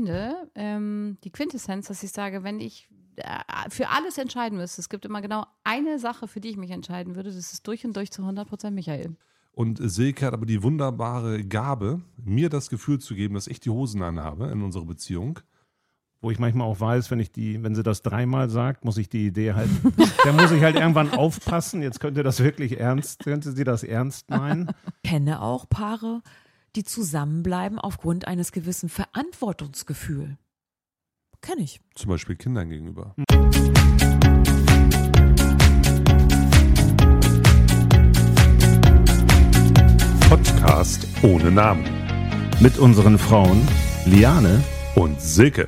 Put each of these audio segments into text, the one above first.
Ende die Quintessenz, dass ich sage, wenn ich für alles entscheiden müsste, es gibt immer genau eine Sache, für die ich mich entscheiden würde, das ist durch und durch zu 100% Michael. Und Silke hat aber die wunderbare Gabe, mir das Gefühl zu geben, dass ich die Hosen anhabe in unserer Beziehung. Wo ich manchmal auch weiß, wenn sie das dreimal sagt, muss ich die Idee halt, da muss ich halt irgendwann aufpassen. Jetzt könnte sie das ernst meinen. Ich kenne auch Paare, die zusammenbleiben aufgrund eines gewissen Verantwortungsgefühls. Kenne ich. Zum Beispiel Kindern gegenüber. Podcast ohne Namen. Mit unseren Frauen Liane Und Silke.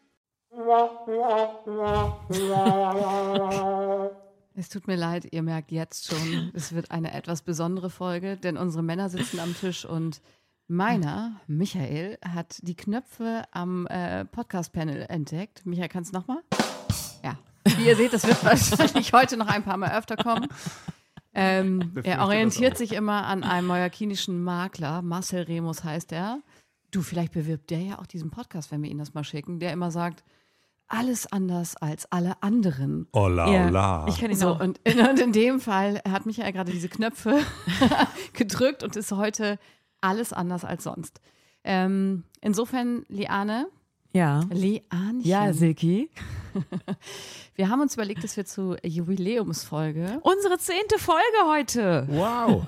Es tut mir leid, ihr merkt jetzt schon, es wird eine etwas besondere Folge, denn unsere Männer sitzen am Tisch und meiner, Michael, hat die Knöpfe am Podcast-Panel entdeckt. Michael, kannst du nochmal? Ja. Wie ihr seht, das wird wahrscheinlich heute noch ein paar Mal öfter kommen. Er orientiert sich immer an einem mallorquinischen Makler, Marcel Remus heißt er. Du, vielleicht bewirbt der ja auch diesen Podcast, wenn wir ihn das mal schicken, der immer sagt, alles anders als alle anderen. Ola, ola. Ich kann ihn So, auch. und in dem Fall hat Michael gerade diese Knöpfe gedrückt und ist heute alles anders als sonst. Insofern, Liane. Ja. Lianchen. Ja, Silki. Wir haben uns überlegt, dass wir zur Jubiläumsfolge. Unsere 10. Folge heute. Wow.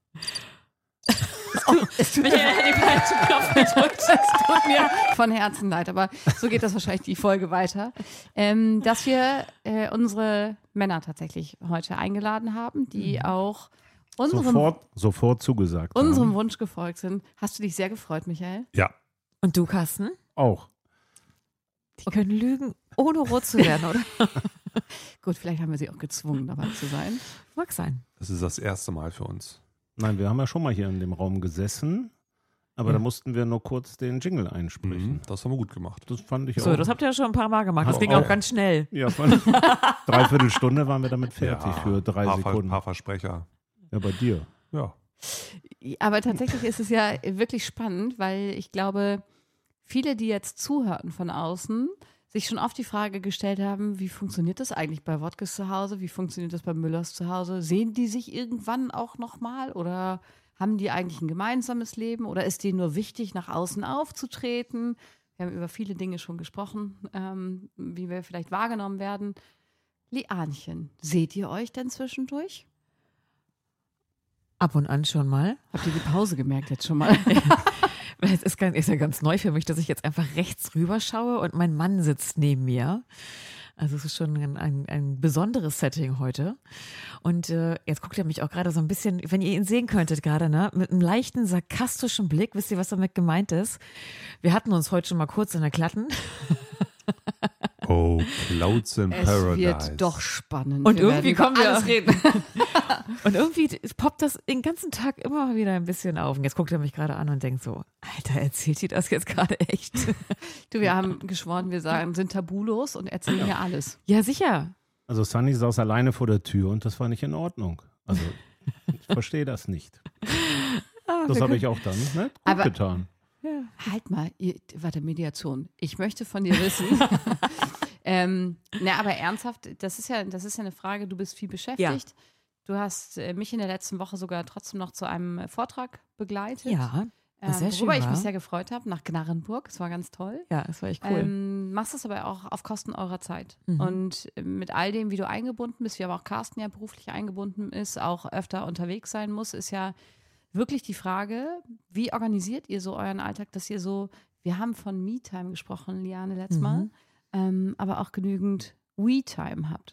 Michael hat die falschen Knopf gedrückt. Es tut mir von Herzen leid, aber so geht das wahrscheinlich die Folge weiter. Dass wir unsere Männer tatsächlich heute eingeladen haben, die auch Sofort zugesagt unserem haben. Wunsch gefolgt sind. Hast du dich sehr gefreut, Michael? Ja. Und du, Carsten? Auch. Die können lügen, ohne rot zu werden, oder? Gut, vielleicht haben wir sie auch gezwungen, dabei zu sein. Mag sein. Das ist das erste Mal für uns. Nein, wir haben ja schon mal hier in dem Raum gesessen, aber da mussten wir nur kurz den Jingle einsprechen. Das haben wir gut gemacht. Das fand ich So, auch. das habt ihr ja schon ein paar Mal gemacht. Das Hat ging auch. auch ganz schnell. Ja, von dreiviertel Stunde waren wir damit fertig für 3 Sekunden. Paar Versprecher. Ja, bei dir. Ja. Aber tatsächlich ist es ja wirklich spannend, weil ich glaube, viele, die jetzt zuhörten von außen, sich schon oft die Frage gestellt haben, wie funktioniert das eigentlich bei Wodkes zu Hause? Wie funktioniert das bei Müllers zu Hause? Sehen die sich irgendwann auch nochmal oder haben die eigentlich ein gemeinsames Leben oder ist denen nur wichtig, nach außen aufzutreten? Wir haben über viele Dinge schon gesprochen, wie wir vielleicht wahrgenommen werden. Lianchen, seht ihr euch denn zwischendurch? Ab und an schon mal. Habt ihr die Pause gemerkt jetzt schon mal? Es ist ja ganz neu für mich, dass ich jetzt einfach rechts rüber schaue und mein Mann sitzt neben mir. Also es ist schon ein besonderes Setting heute. Und jetzt guckt er mich auch gerade so ein bisschen, wenn ihr ihn sehen könntet gerade, ne, mit einem leichten sarkastischen Blick. Wisst ihr, was damit gemeint ist? Wir hatten uns heute schon mal kurz in der Klatten. Oh, Clouds in Es Paradise. wird doch spannend. Und Wir irgendwie werden über kommen wir alles reden. Und irgendwie poppt das den ganzen Tag immer wieder ein bisschen auf. Und jetzt guckt er mich gerade an und denkt so, Alter, erzählt die das jetzt gerade echt? Du, wir haben geschworen, wir sind tabulos und erzählen hier alles. Ja, sicher. Also Sunny saß alleine vor der Tür und das war nicht in Ordnung. Also ich verstehe das nicht. Das habe ich auch dann gut Aber- getan. Halt mal, warte, Mediation. Ich möchte von dir wissen. Aber ernsthaft, das ist ja eine Frage, du bist viel beschäftigt. Du hast mich in der letzten Woche sogar trotzdem noch zu einem Vortrag begleitet. Ja, was sehr schön worüber ich war. mich sehr gefreut habe, nach Gnarrenburg. Das war ganz toll. Ja, das war echt cool. Machst es aber auch auf Kosten eurer Zeit. Mhm. Und mit all dem, wie du eingebunden bist, wie aber auch Carsten ja beruflich eingebunden ist, auch öfter unterwegs sein muss, ist ja wirklich die Frage, wie organisiert ihr so euren Alltag, dass ihr so, wir haben von Me-Time gesprochen, Liane, letztes Mal, aber auch genügend We-Time habt.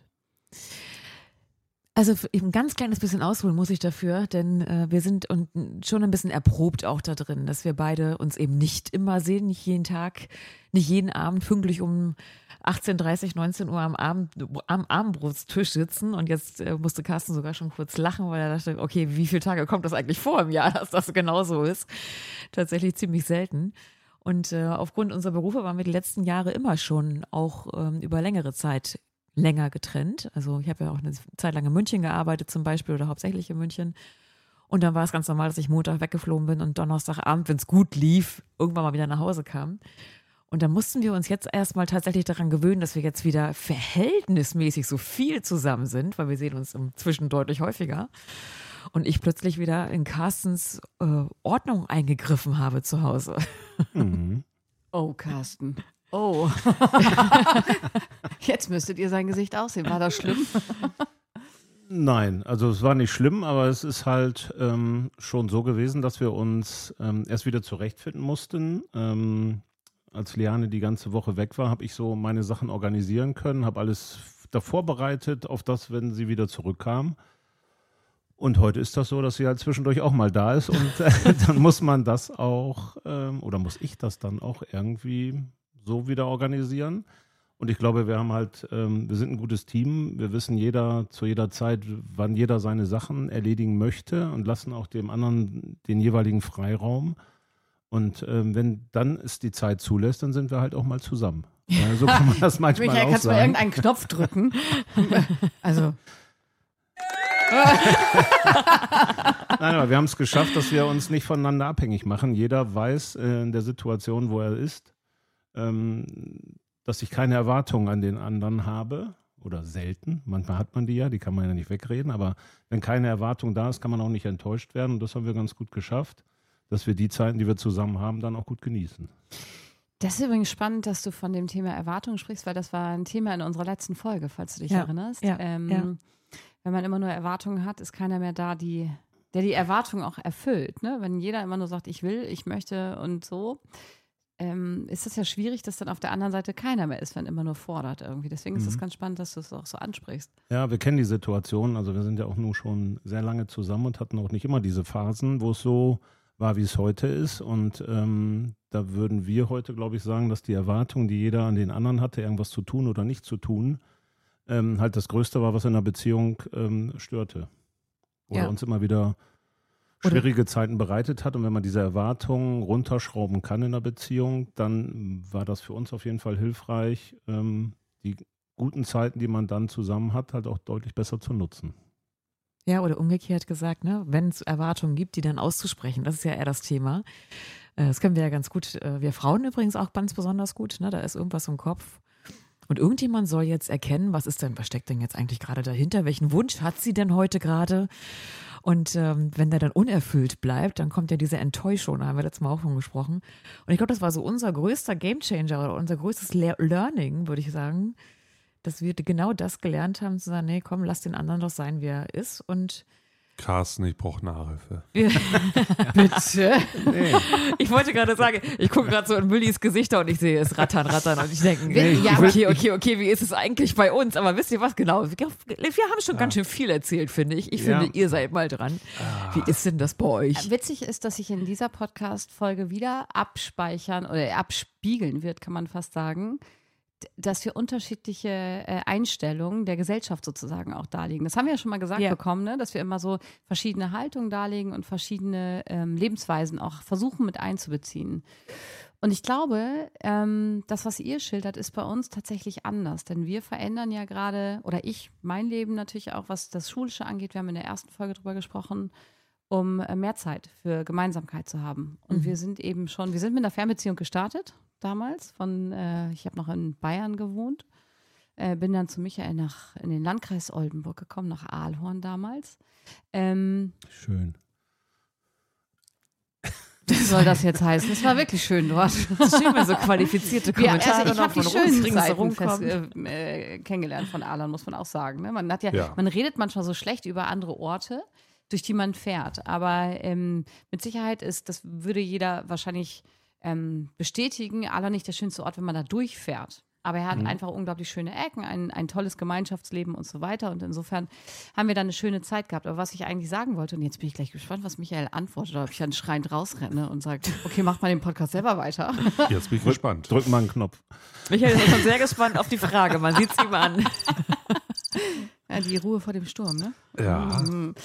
Also ein ganz kleines bisschen ausholen muss ich dafür, denn wir sind schon ein bisschen erprobt auch da drin, dass wir beide uns eben nicht immer sehen, nicht jeden Tag, nicht jeden Abend pünktlich um 18:30, 19 Uhr am Abendbrotstisch sitzen. Und jetzt musste Carsten sogar schon kurz lachen, weil er dachte, okay, wie viele Tage kommt das eigentlich vor im Jahr, dass das genau so ist? Tatsächlich ziemlich selten. Und aufgrund unserer Berufe waren wir die letzten Jahre immer schon auch über längere Zeit länger getrennt. Also ich habe ja auch eine Zeit lang in München gearbeitet zum Beispiel oder hauptsächlich in München. Und dann war es ganz normal, dass ich Montag weggeflogen bin und Donnerstagabend, wenn es gut lief, irgendwann mal wieder nach Hause kam. Und da mussten wir uns jetzt erstmal tatsächlich daran gewöhnen, dass wir jetzt wieder verhältnismäßig so viel zusammen sind, weil wir sehen uns inzwischen deutlich häufiger. Und ich plötzlich wieder in Carstens Ordnung eingegriffen habe zu Hause. Mhm. Oh, Carsten. Oh. Jetzt müsstet ihr sein Gesicht aussehen. War das schlimm? Nein, also es war nicht schlimm, aber es ist halt schon so gewesen, dass wir uns erst wieder zurechtfinden mussten. Als Liane die ganze Woche weg war, habe ich so meine Sachen organisieren können, habe alles davor bereitet auf das, wenn sie wieder zurückkam. Und heute ist das so, dass sie halt zwischendurch auch mal da ist und dann muss man das auch, oder muss ich das dann auch irgendwie so wieder organisieren. Und ich glaube, wir haben halt, wir sind ein gutes Team. Wir wissen zu jeder Zeit, wann jeder seine Sachen erledigen möchte und lassen auch dem anderen den jeweiligen Freiraum. Und wenn dann es die Zeit zulässt, dann sind wir halt auch mal zusammen. Ja, so kann man das manchmal Michael, auch kannst du mal sagen. irgendeinen Knopf drücken? Also. Nein, aber wir haben es geschafft, dass wir uns nicht voneinander abhängig machen. Jeder weiß in der Situation, wo er ist, dass ich keine Erwartungen an den anderen habe oder selten. Manchmal hat man die ja, die kann man ja nicht wegreden. Aber wenn keine Erwartung da ist, kann man auch nicht enttäuscht werden. Und das haben wir ganz gut geschafft, dass wir die Zeiten, die wir zusammen haben, dann auch gut genießen. Das ist übrigens spannend, dass du von dem Thema Erwartungen sprichst, weil das war ein Thema in unserer letzten Folge, falls du dich erinnerst. Ja, Wenn man immer nur Erwartungen hat, ist keiner mehr da, der die Erwartung auch erfüllt. Ne? Wenn jeder immer nur sagt, ich will, ich möchte und so, ist es ja schwierig, dass dann auf der anderen Seite keiner mehr ist, wenn immer nur fordert irgendwie. Deswegen ist es ganz spannend, dass du es auch so ansprichst. Ja, wir kennen die Situation. Also wir sind ja auch nun schon sehr lange zusammen und hatten auch nicht immer diese Phasen, wo es so war, wie es heute ist. Und da würden wir heute, glaube ich, sagen, dass die Erwartung, die jeder an den anderen hatte, irgendwas zu tun oder nicht zu tun, halt das Größte war, was in der Beziehung störte. Oder uns immer wieder schwierige Zeiten bereitet hat. Und wenn man diese Erwartungen runterschrauben kann in der Beziehung, dann war das für uns auf jeden Fall hilfreich, die guten Zeiten, die man dann zusammen hat, halt auch deutlich besser zu nutzen. Ja, oder umgekehrt gesagt, ne, wenn es Erwartungen gibt, die dann auszusprechen, das ist ja eher das Thema. Das können wir ja ganz gut, wir Frauen übrigens auch ganz besonders gut, ne, da ist irgendwas im Kopf. Und irgendjemand soll jetzt erkennen, was steckt denn jetzt eigentlich gerade dahinter? Welchen Wunsch hat sie denn heute gerade? Und wenn der dann unerfüllt bleibt, dann kommt ja diese Enttäuschung, da haben wir letztes Mal auch von gesprochen. Und ich glaube, das war so unser größter Gamechanger oder unser größtes Learning, würde ich sagen, dass wir genau das gelernt haben, zu sagen, nee, komm, lass den anderen doch sein, wie er ist. Und Carsten, ich brauche Nachhilfe. Bitte? Nee. ich wollte gerade sagen, ich gucke gerade so in Müllis Gesichter und ich sehe es rattern und ich denke, Ja, okay, wie ist es eigentlich bei uns? Aber wisst ihr was genau? Wir haben schon ganz schön viel erzählt, finde ich. Ich finde, ihr seid mal dran. Wie ist denn das bei euch? Witzig ist, dass sich in dieser Podcast-Folge wieder abspeichern oder abspiegeln wird, kann man fast sagen, dass wir unterschiedliche Einstellungen der Gesellschaft sozusagen auch darlegen. Das haben wir ja schon mal gesagt bekommen, ne? Dass wir immer so verschiedene Haltungen darlegen und verschiedene Lebensweisen auch versuchen mit einzubeziehen. Und ich glaube, das, was ihr schildert, ist bei uns tatsächlich anders. Denn wir verändern ja gerade, oder mein Leben natürlich auch, was das Schulische angeht. Wir haben in der ersten Folge drüber gesprochen, um mehr Zeit für Gemeinsamkeit zu haben. Und wir sind mit einer Fernbeziehung gestartet damals. Ich habe noch in Bayern gewohnt, bin dann zu Michael in den Landkreis Oldenburg gekommen, nach Aalhorn damals. Schön. Was soll das jetzt heißen? Es war wirklich schön dort. Das ist schön, wenn so qualifizierte Kommentare ich habe die von schönen ringsherum Zeiten kommen. kennengelernt von Aalhorn, muss man auch sagen. Ne? Man redet manchmal so schlecht über andere Orte, durch die man fährt. Aber mit Sicherheit das würde jeder wahrscheinlich bestätigen, Aalhorn nicht der schönste Ort, wenn man da durchfährt. Aber er hat einfach unglaublich schöne Ecken, ein tolles Gemeinschaftsleben und so weiter. Und insofern haben wir da eine schöne Zeit gehabt. Aber was ich eigentlich sagen wollte, und jetzt bin ich gleich gespannt, was Michael antwortet, oder ob ich dann schreiend rausrenne und sage, okay, macht mal den Podcast selber weiter. Jetzt bin ich gespannt. Drück mal einen Knopf. Michael ist schon sehr gespannt auf die Frage. Man sieht es ihm an. Ja, die Ruhe vor dem Sturm, ne? Ja.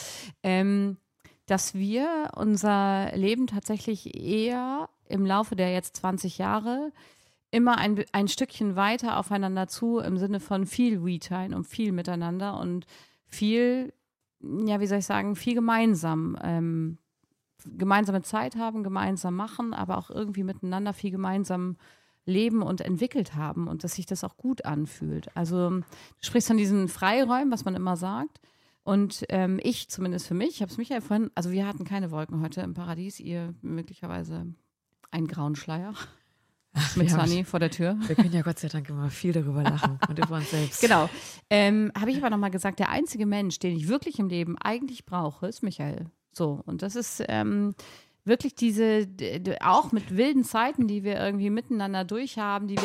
Dass wir unser Leben tatsächlich eher im Laufe der jetzt 20 Jahre immer ein Stückchen weiter aufeinander zu, im Sinne von viel We-Time und viel miteinander und viel, ja, wie soll ich sagen, viel gemeinsam. Gemeinsame Zeit haben, gemeinsam machen, aber auch irgendwie miteinander viel gemeinsam leben und entwickelt haben und dass sich das auch gut anfühlt. Also du sprichst von diesen Freiräumen, was man immer sagt. Und ich zumindest für mich, ich habe es Michael vorhin, also wir hatten keine Wolken heute im Paradies, ihr möglicherweise einen grauen Schleier mit Sunny vor der Tür. Wir können ja Gott sei Dank immer viel darüber lachen und über uns selbst. Genau. Habe ich aber nochmal gesagt, der einzige Mensch, den ich wirklich im Leben eigentlich brauche, ist Michael. So, und das ist wirklich auch mit wilden Zeiten, die wir irgendwie miteinander durchhaben, die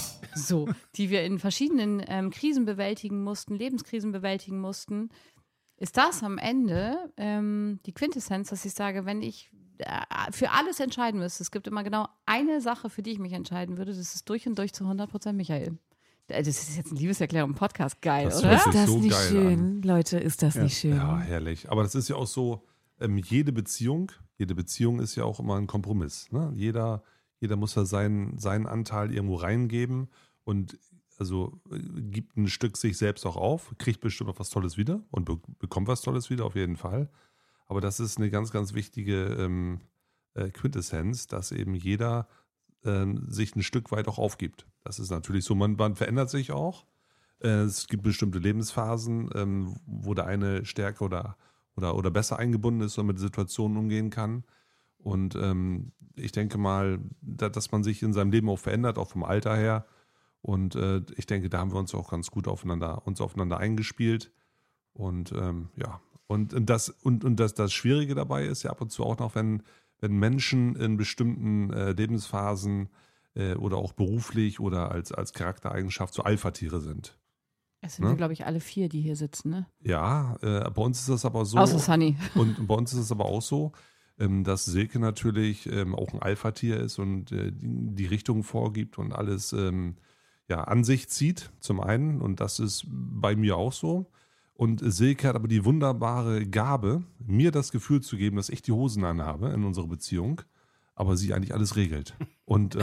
wir in verschiedenen Krisen bewältigen mussten, Lebenskrisen bewältigen mussten, ist das am Ende die Quintessenz, dass ich sage, wenn ich für alles entscheiden müsste, es gibt immer genau eine Sache, für die ich mich entscheiden würde, das ist durch und durch zu 100% Michael. Das ist jetzt eine Liebeserklärung im Podcast, geil, Das oder? hört sich Ist das so nicht geil schön? an. Leute, ist das nicht schön? Ja, herrlich. Aber das ist ja auch so, jede Beziehung ist ja auch immer ein Kompromiss. Ne? Jeder muss ja seinen Anteil irgendwo reingeben und also gibt ein Stück sich selbst auch auf, kriegt bestimmt auch was Tolles wieder und bekommt was Tolles wieder, auf jeden Fall. Aber das ist eine ganz, ganz wichtige Quintessenz, dass eben jeder sich ein Stück weit auch aufgibt. Das ist natürlich so, man verändert sich auch. Es gibt bestimmte Lebensphasen, wo der eine stärker oder besser eingebunden ist und mit Situationen umgehen kann. Und ich denke mal, dass man sich in seinem Leben auch verändert, auch vom Alter her. Und ich denke, da haben wir uns auch ganz gut aufeinander eingespielt. Und ja, und das Schwierige dabei ist ja ab und zu auch noch, wenn Menschen in bestimmten Lebensphasen oder auch beruflich oder als Charaktereigenschaft so Alpha-Tiere sind. Es sind wir, glaube ich, alle 4, die hier sitzen, ne? Ja, bei uns ist das aber so. Außer Sunny. Und bei uns ist es aber auch so, dass Silke natürlich auch ein Alpha-Tier ist und die Richtung vorgibt und alles an sich zieht, zum einen. Und das ist bei mir auch so. Und Silke hat aber die wunderbare Gabe, mir das Gefühl zu geben, dass ich die Hosen anhabe in unserer Beziehung, aber sie eigentlich alles regelt. Und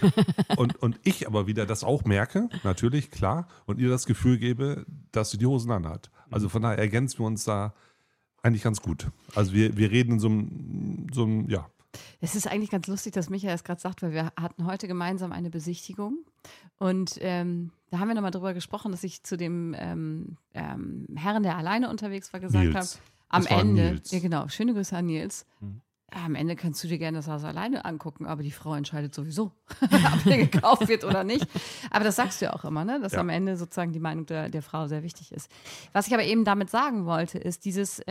ich aber wieder das auch merke, natürlich, klar, und ihr das Gefühl gebe, dass sie die Hosen anhat. Also von daher ergänzen wir uns da eigentlich ganz gut. Also wir reden in so einem, ja. Es ist eigentlich ganz lustig, dass Michael es gerade sagt, weil wir hatten heute gemeinsam eine Besichtigung und da haben wir nochmal drüber gesprochen, dass ich zu dem Herrn, der alleine unterwegs war, gesagt habe, am Ende, Nils. ja genau, schöne Grüße an Nils, am Ende kannst du dir gerne das Haus alleine angucken, aber die Frau entscheidet sowieso, ob der gekauft wird oder nicht. Aber das sagst du ja auch immer, ne? Dass am Ende sozusagen die Meinung der Frau sehr wichtig ist. Was ich aber eben damit sagen wollte, ist dieses,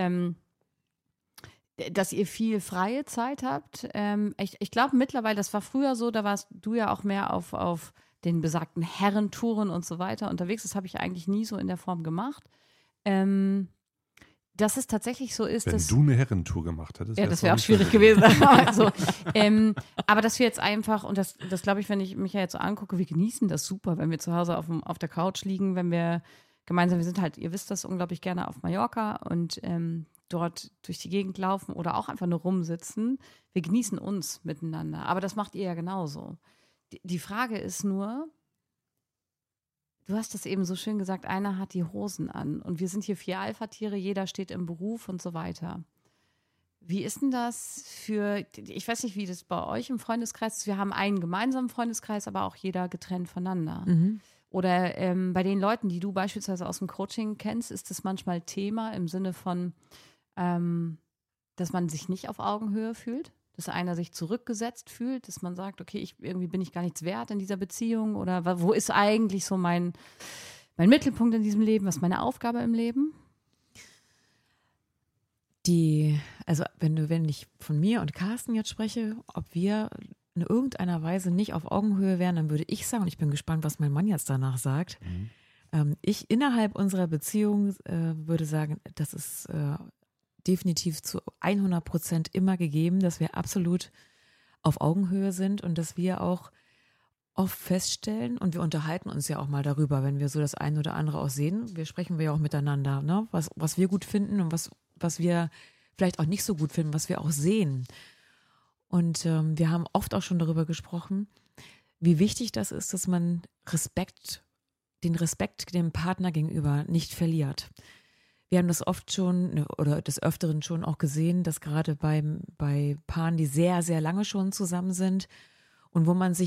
dass ihr viel freie Zeit habt. Ich glaube mittlerweile, das war früher so, da warst du ja auch mehr auf den besagten Herrentouren und so weiter unterwegs. Das habe ich eigentlich nie so in der Form gemacht. Dass es tatsächlich so ist, Wenn du eine Herrentour gemacht hättest. Ja, das wäre auch schwierig gewesen. Also, aber dass wir jetzt einfach, und das glaube ich, wenn ich mich ja jetzt so angucke, wir genießen das super, wenn wir zu Hause auf der Couch liegen, wenn wir gemeinsam, wir sind halt, ihr wisst das, unglaublich gerne auf Mallorca und dort durch die Gegend laufen oder auch einfach nur rumsitzen. Wir genießen uns miteinander. Aber das macht ihr ja genauso. Die Frage ist nur, du hast das eben so schön gesagt, einer hat die Hosen an und wir sind hier 4 Alpha-Tiere, jeder steht im Beruf und so weiter. Wie ist denn das ich weiß nicht, wie das bei euch im Freundeskreis ist, wir haben einen gemeinsamen Freundeskreis, aber auch jeder getrennt voneinander. Mhm. Oder bei den Leuten, die du beispielsweise aus dem Coaching kennst, ist das manchmal Thema im Sinne von, dass man sich nicht auf Augenhöhe fühlt, dass einer sich zurückgesetzt fühlt, dass man sagt, okay, irgendwie bin ich gar nichts wert in dieser Beziehung oder wo ist eigentlich so mein Mittelpunkt in diesem Leben, was ist meine Aufgabe im Leben? Also wenn ich von mir und Carsten jetzt spreche, ob wir in irgendeiner Weise nicht auf Augenhöhe wären, dann würde ich sagen, und ich bin gespannt, was mein Mann jetzt danach sagt, ich innerhalb unserer Beziehung würde sagen, das ist definitiv zu 100% immer gegeben, dass wir absolut auf Augenhöhe sind und dass wir auch oft feststellen, und wir unterhalten uns ja auch mal darüber, wenn wir so das eine oder andere auch sehen, sprechen wir ja auch miteinander, ne? Was wir gut finden und was wir vielleicht auch nicht so gut finden, was wir auch sehen. Und wir haben oft auch schon darüber gesprochen, wie wichtig das ist, dass man den Respekt dem Partner gegenüber nicht verliert. Wir haben das oft schon oder des Öfteren schon auch gesehen, dass gerade bei Paaren, die sehr, sehr lange schon zusammen sind und wo man sich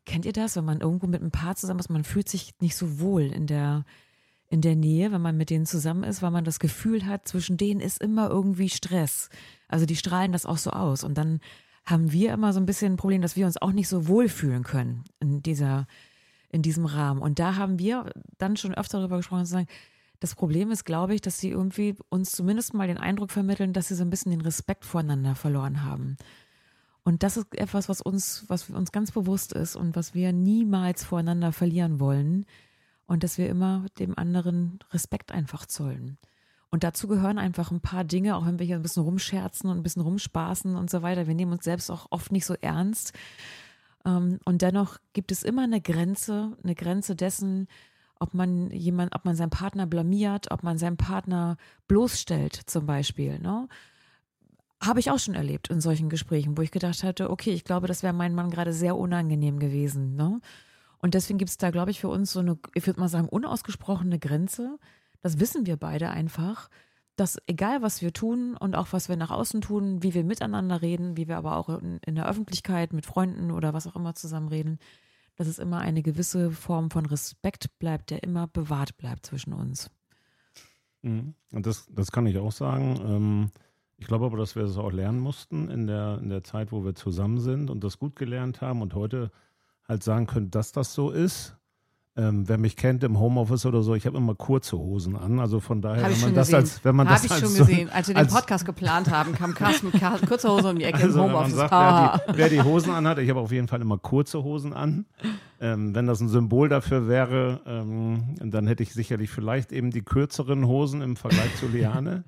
kennt ihr das, wenn man irgendwo mit einem Paar zusammen ist, man fühlt sich nicht so wohl in der Nähe, wenn man mit denen zusammen ist, weil man das Gefühl hat, zwischen denen ist immer irgendwie Stress. Also die strahlen das auch so aus. Und dann haben wir immer so ein bisschen ein Problem, dass wir uns auch nicht so wohlfühlen können in diesem Rahmen. Und da haben wir dann schon öfter darüber gesprochen, zu sagen, das Problem ist, glaube ich, dass sie irgendwie uns zumindest mal den Eindruck vermitteln, dass sie so ein bisschen den Respekt voreinander verloren haben. Und das ist etwas, was uns ganz bewusst ist und was wir niemals voreinander verlieren wollen. Und dass wir immer dem anderen Respekt einfach zollen. Und dazu gehören einfach ein paar Dinge, auch wenn wir hier ein bisschen rumscherzen und ein bisschen rumspaßen und so weiter. Wir nehmen uns selbst auch oft nicht so ernst. Und dennoch gibt es immer eine Grenze dessen, ob man seinen Partner blamiert, ob man seinen Partner bloßstellt zum Beispiel. Ne? Habe ich auch schon erlebt in solchen Gesprächen, wo ich gedacht hatte, okay, ich glaube, das wäre meinem Mann gerade sehr unangenehm gewesen. Ne? Und deswegen gibt es da, glaube ich, für uns so eine, ich würde mal sagen, unausgesprochene Grenze. Das wissen wir beide einfach, dass egal, was wir tun und auch was wir nach außen tun, wie wir miteinander reden, wie wir aber auch in der Öffentlichkeit mit Freunden oder was auch immer zusammen reden, dass es immer eine gewisse Form von Respekt bleibt, der immer bewahrt bleibt zwischen uns. Und das kann ich auch sagen. Ich glaube aber, dass wir das auch lernen mussten in der Zeit, wo wir zusammen sind und das gut gelernt haben und heute halt sagen können, dass das so ist. Wer mich kennt im Homeoffice oder so, ich habe immer kurze Hosen an. Also von daher, Habe ich schon gesehen. Als wir den Podcast geplant haben, kam Carsten mit kurzer Hose um die Ecke im Homeoffice. Wer die Hosen anhat, ich habe auf jeden Fall immer kurze Hosen an. Wenn das ein Symbol dafür wäre, dann hätte ich sicherlich vielleicht eben die kürzeren Hosen im Vergleich zu Liane.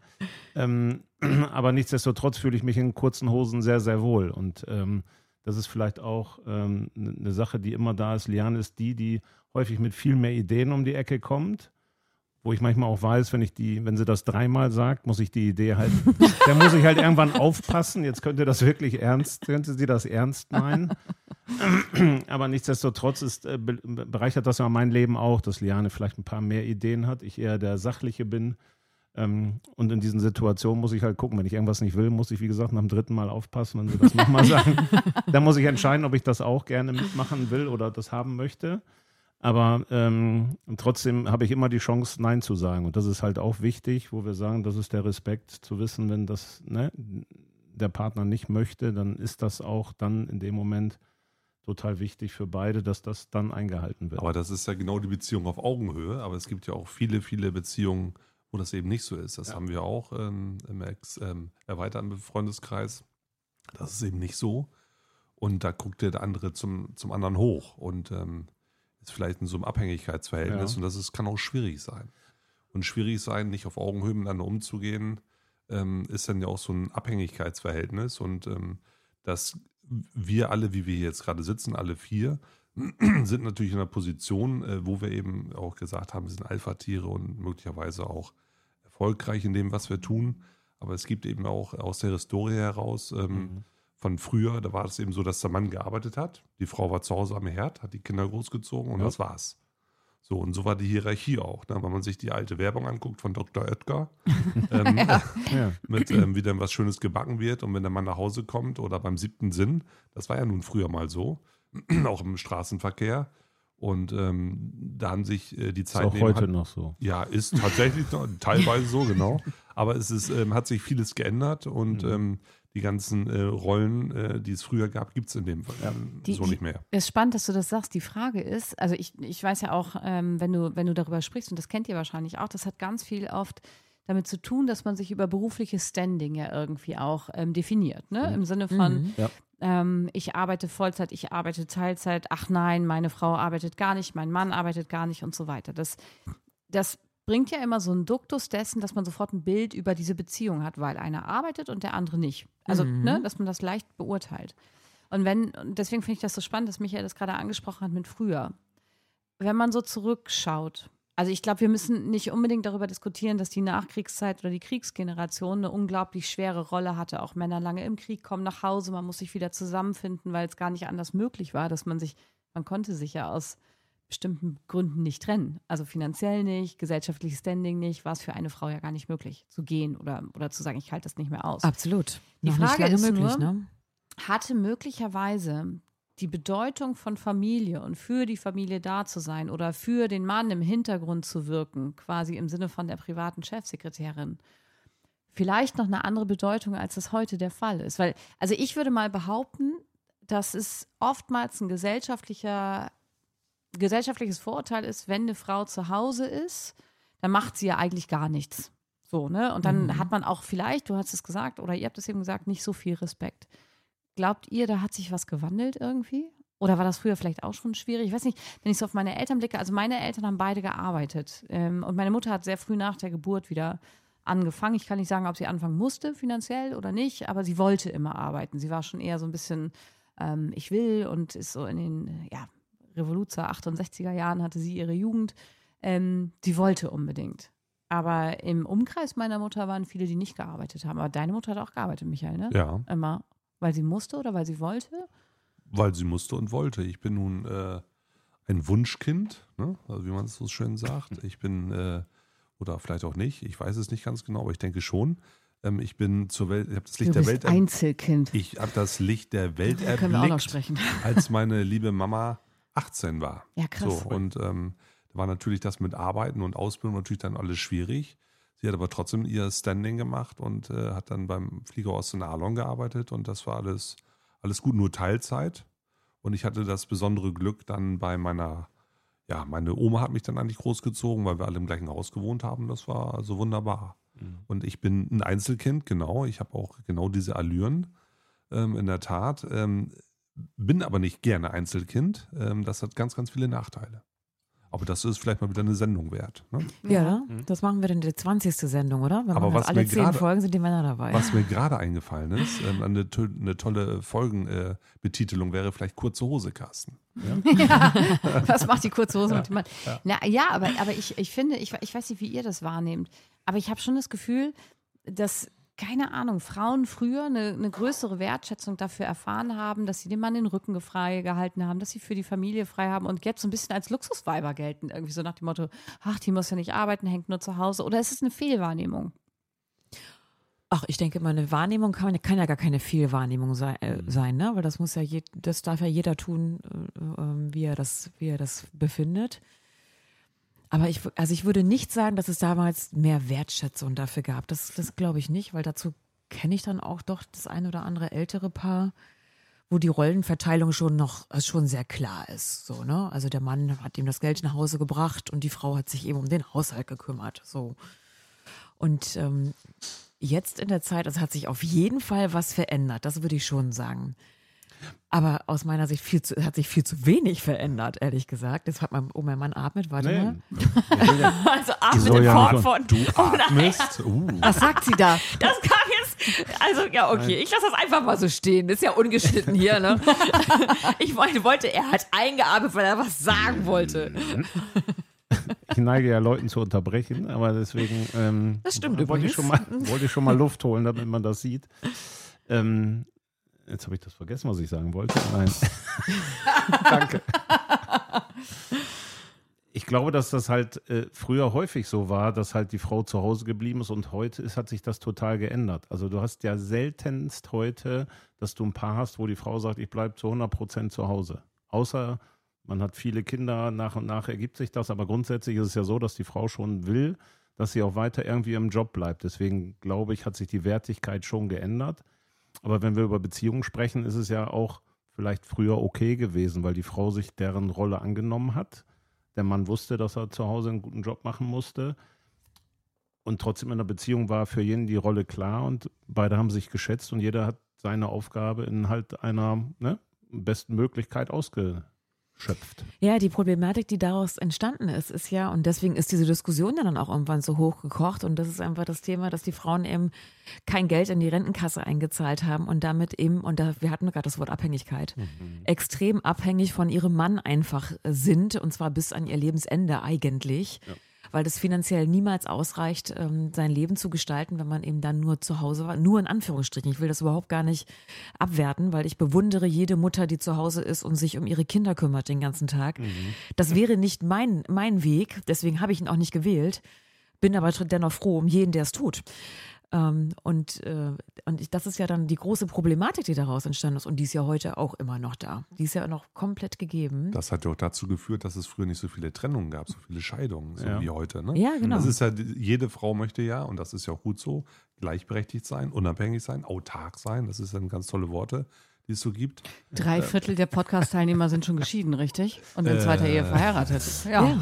Aber nichtsdestotrotz fühle ich mich in kurzen Hosen sehr, sehr wohl. Und das ist vielleicht auch eine Sache, die immer da ist. Liane ist die häufig mit viel mehr Ideen um die Ecke kommt, wo ich manchmal auch weiß, wenn sie das dreimal sagt, muss ich die Idee halt, da muss ich halt irgendwann aufpassen. Jetzt könnte sie das ernst meinen. Aber nichtsdestotrotz bereichert das ja mein Leben auch, dass Liane vielleicht ein paar mehr Ideen hat, ich eher der Sachliche bin. Und in diesen Situationen muss ich halt gucken, wenn ich irgendwas nicht will, muss ich, wie gesagt, nach dem 3. Mal aufpassen, wenn sie das nochmal sagen. Dann muss ich entscheiden, ob ich das auch gerne mitmachen will oder das haben möchte. Aber trotzdem habe ich immer die Chance, Nein zu sagen. Und das ist halt auch wichtig, wo wir sagen, das ist der Respekt, zu wissen, wenn das der Partner nicht möchte, dann ist das auch dann in dem Moment total wichtig für beide, dass das dann eingehalten wird. Aber das ist ja genau die Beziehung auf Augenhöhe. Aber es gibt ja auch viele, viele Beziehungen, wo das eben nicht so ist. Das haben wir auch im erweiterten Freundeskreis. Das ist eben nicht so. Und da guckt der andere zum anderen hoch und ist vielleicht in so einem Abhängigkeitsverhältnis. Ja. Und das kann auch schwierig sein. Und schwierig sein, nicht auf Augenhöhe miteinander umzugehen, ist dann ja auch so ein Abhängigkeitsverhältnis. Und dass wir alle, wie wir jetzt gerade sitzen, alle 4, sind natürlich in einer Position, wo wir eben auch gesagt haben, wir sind Alpha-Tiere und möglicherweise auch erfolgreich in dem, was wir tun. Aber es gibt eben auch aus der Historie heraus von früher, da war es eben so, dass der Mann gearbeitet hat, die Frau war zu Hause am Herd, hat die Kinder großgezogen und das war's. So, und so war die Hierarchie auch. Ne? Wenn man sich die alte Werbung anguckt von Dr. Oetker, mit wie dann was Schönes gebacken wird und wenn der Mann nach Hause kommt oder beim 7. Sinn, das war ja nun früher mal so, auch im Straßenverkehr. Und da haben sich die Zeit... Ist auch heute noch so. Ja, ist tatsächlich noch, teilweise so, genau. Aber es hat sich vieles geändert und die ganzen Rollen, die es früher gab, gibt es in dem Fall so nicht mehr. Es ist spannend, dass du das sagst. Die Frage ist, also ich weiß ja auch, wenn du darüber sprichst, und das kennt ihr wahrscheinlich auch, das hat ganz viel oft damit zu tun, dass man sich über berufliches Standing ja irgendwie auch definiert. Ne? Im Sinne von, ich arbeite Vollzeit, ich arbeite Teilzeit, ach nein, meine Frau arbeitet gar nicht, mein Mann arbeitet gar nicht und so weiter. Das bringt ja immer so einen Duktus dessen, dass man sofort ein Bild über diese Beziehung hat, weil einer arbeitet und der andere nicht. Also, dass man das leicht beurteilt. Und deswegen finde ich das so spannend, dass Michael das gerade angesprochen hat mit früher. Wenn man so zurückschaut, also ich glaube, wir müssen nicht unbedingt darüber diskutieren, dass die Nachkriegszeit oder die Kriegsgeneration eine unglaublich schwere Rolle hatte. Auch Männer lange im Krieg kommen nach Hause, man muss sich wieder zusammenfinden, weil es gar nicht anders möglich war, dass man konnte sich ja aus bestimmten Gründen nicht trennen. Also finanziell nicht, gesellschaftliches Standing nicht, war es für eine Frau ja gar nicht möglich zu gehen oder zu sagen, ich halte das nicht mehr aus. Absolut. Die Noch Frage nicht lange ist möglich, nur, ne? hatte möglicherweise die Bedeutung von Familie und für die Familie da zu sein oder für den Mann im Hintergrund zu wirken, quasi im Sinne von der privaten Chefsekretärin, vielleicht noch eine andere Bedeutung, als das heute der Fall ist. Weil, also ich würde mal behaupten, dass es oftmals ein gesellschaftliches Vorurteil ist, wenn eine Frau zu Hause ist, dann macht sie ja eigentlich gar nichts. So, ne? Und dann hat man auch vielleicht, du hast es gesagt, oder ihr habt es eben gesagt, nicht so viel Respekt. Glaubt ihr, da hat sich was gewandelt irgendwie? Oder war das früher vielleicht auch schon schwierig? Ich weiß nicht, wenn ich so auf meine Eltern blicke, also meine Eltern haben beide gearbeitet. Und meine Mutter hat sehr früh nach der Geburt wieder angefangen. Ich kann nicht sagen, ob sie anfangen musste finanziell oder nicht, aber sie wollte immer arbeiten. Sie war schon eher so ein bisschen, ich will, und ist so in den Revoluzer 68er Jahren hatte sie ihre Jugend. Sie wollte unbedingt. Aber im Umkreis meiner Mutter waren viele, die nicht gearbeitet haben. Aber deine Mutter hat auch gearbeitet, Michael, ne? Ja. Immer. Weil sie musste oder weil sie wollte? Weil sie musste und wollte. Ich bin nun ein Wunschkind, ne? Also wie man es so schön sagt. Ich bin, oder vielleicht auch nicht, ich weiß es nicht ganz genau, aber ich denke schon. Ich bin zur Welt, ich habe das Licht Du der bist Welt Einzelkind. Ich habe das Licht der Welt Da können wir auch noch erblickt, sprechen. als meine liebe Mama 18 war. Ja, krass. So, und da war natürlich das mit Arbeiten und Ausbildung natürlich dann alles schwierig. Sie hat aber trotzdem ihr Standing gemacht und hat dann beim Fliegerhorst in Arlon gearbeitet und das war alles gut, nur Teilzeit. Und ich hatte das besondere Glück dann bei meine Oma hat mich dann eigentlich großgezogen, weil wir alle im gleichen Haus gewohnt haben. Das war also wunderbar. Mhm. Und ich bin ein Einzelkind, genau. Ich habe auch genau diese Allüren, in der Tat. Bin aber nicht gerne Einzelkind. Das hat ganz, ganz viele Nachteile. Aber das ist vielleicht mal wieder eine Sendung wert. Ne? Ja, das machen wir dann in der 20. Sendung, oder? Wenn aber was alle 10 Folgen sind die Männer dabei. Was mir gerade eingefallen ist, eine tolle Folgenbetitelung wäre vielleicht kurze Hose, Carsten. Ja, was macht die kurze Hose mit dem Mann? Ja, aber ich finde, ich weiß nicht, wie ihr das wahrnehmt, aber ich habe schon das Gefühl, dass, keine Ahnung, Frauen früher eine größere Wertschätzung dafür erfahren haben, dass sie dem Mann den Rücken frei gehalten haben, dass sie für die Familie frei haben und jetzt so ein bisschen als Luxusweiber gelten. Irgendwie so nach dem Motto, ach, die muss ja nicht arbeiten, hängt nur zu Hause. Oder ist es eine Fehlwahrnehmung? Ach, ich denke, meine Wahrnehmung kann ja gar keine Fehlwahrnehmung sein, ne? Weil das das darf ja jeder tun, wie er das befindet. Aber ich würde nicht sagen, dass es damals mehr Wertschätzung dafür gab. Das glaube ich nicht, weil dazu kenne ich dann auch doch das ein oder andere ältere Paar, wo die Rollenverteilung schon sehr klar ist. So, ne? Also der Mann hat ihm das Geld nach Hause gebracht und die Frau hat sich eben um den Haushalt gekümmert. So. Und jetzt in der Zeit, also hat sich auf jeden Fall was verändert, das würde ich schon sagen. Aber aus meiner Sicht hat sich viel zu wenig verändert, ehrlich gesagt. Jetzt hat mein Mann atmet, warte mal. Also atmet in Form von... Du atmest? Was sagt sie da? Das kam jetzt... Also ja, okay, ich lasse das einfach mal so stehen. Das ist ja ungeschnitten hier, ne? Ich wollte, er hat eingeatmet, weil er was sagen wollte. Ich neige ja Leuten zu unterbrechen, aber deswegen das stimmt wollte ich schon mal Luft holen, damit man das sieht. Jetzt habe ich das vergessen, was ich sagen wollte. Nein. Danke. Ich glaube, dass das halt früher häufig so war, dass halt die Frau zu Hause geblieben ist und heute hat sich das total geändert. Also du hast ja seltenst heute, dass du ein Paar hast, wo die Frau sagt, ich bleibe zu 100% zu Hause. Außer man hat viele Kinder, nach und nach ergibt sich das, aber grundsätzlich ist es ja so, dass die Frau schon will, dass sie auch weiter irgendwie im Job bleibt. Deswegen glaube ich, hat sich die Wertigkeit schon geändert. Aber wenn wir über Beziehungen sprechen, ist es ja auch vielleicht früher okay gewesen, weil die Frau sich deren Rolle angenommen hat. Der Mann wusste, dass er zu Hause einen guten Job machen musste. Und trotzdem in der Beziehung war für jeden die Rolle klar und beide haben sich geschätzt und jeder hat seine Aufgabe in halt einer besten Möglichkeit ausgeschöpft. Ja, die Problematik, die daraus entstanden ist ja, und deswegen ist diese Diskussion dann auch irgendwann so hochgekocht und das ist einfach das Thema, dass die Frauen eben kein Geld in die Rentenkasse eingezahlt haben und damit eben, wir hatten gerade das Wort Abhängigkeit, extrem abhängig von ihrem Mann einfach sind und zwar bis an ihr Lebensende eigentlich. Ja. Weil das finanziell niemals ausreicht, sein Leben zu gestalten, wenn man eben dann nur zu Hause war. Nur in Anführungsstrichen. Ich will das überhaupt gar nicht abwerten, weil ich bewundere jede Mutter, die zu Hause ist und sich um ihre Kinder kümmert den ganzen Tag. Das wäre nicht mein Weg, deswegen habe ich ihn auch nicht gewählt. bin aber dennoch froh um jeden, der es tut. Das ist ja dann die große Problematik, die daraus entstanden ist. Und die ist ja heute auch immer noch da. Die ist ja noch komplett gegeben. Das hat ja auch dazu geführt, dass es früher nicht so viele Trennungen gab, so viele Scheidungen, so wie heute. Ne? Ja, genau. Das ist ja, jede Frau möchte ja, und das ist ja auch gut so, gleichberechtigt sein, unabhängig sein, autark sein. Das sind ganz tolle Worte, die es so gibt. 3/4 der Podcast-Teilnehmer sind schon geschieden, richtig? Und in zweiter Ehe verheiratet. Ja.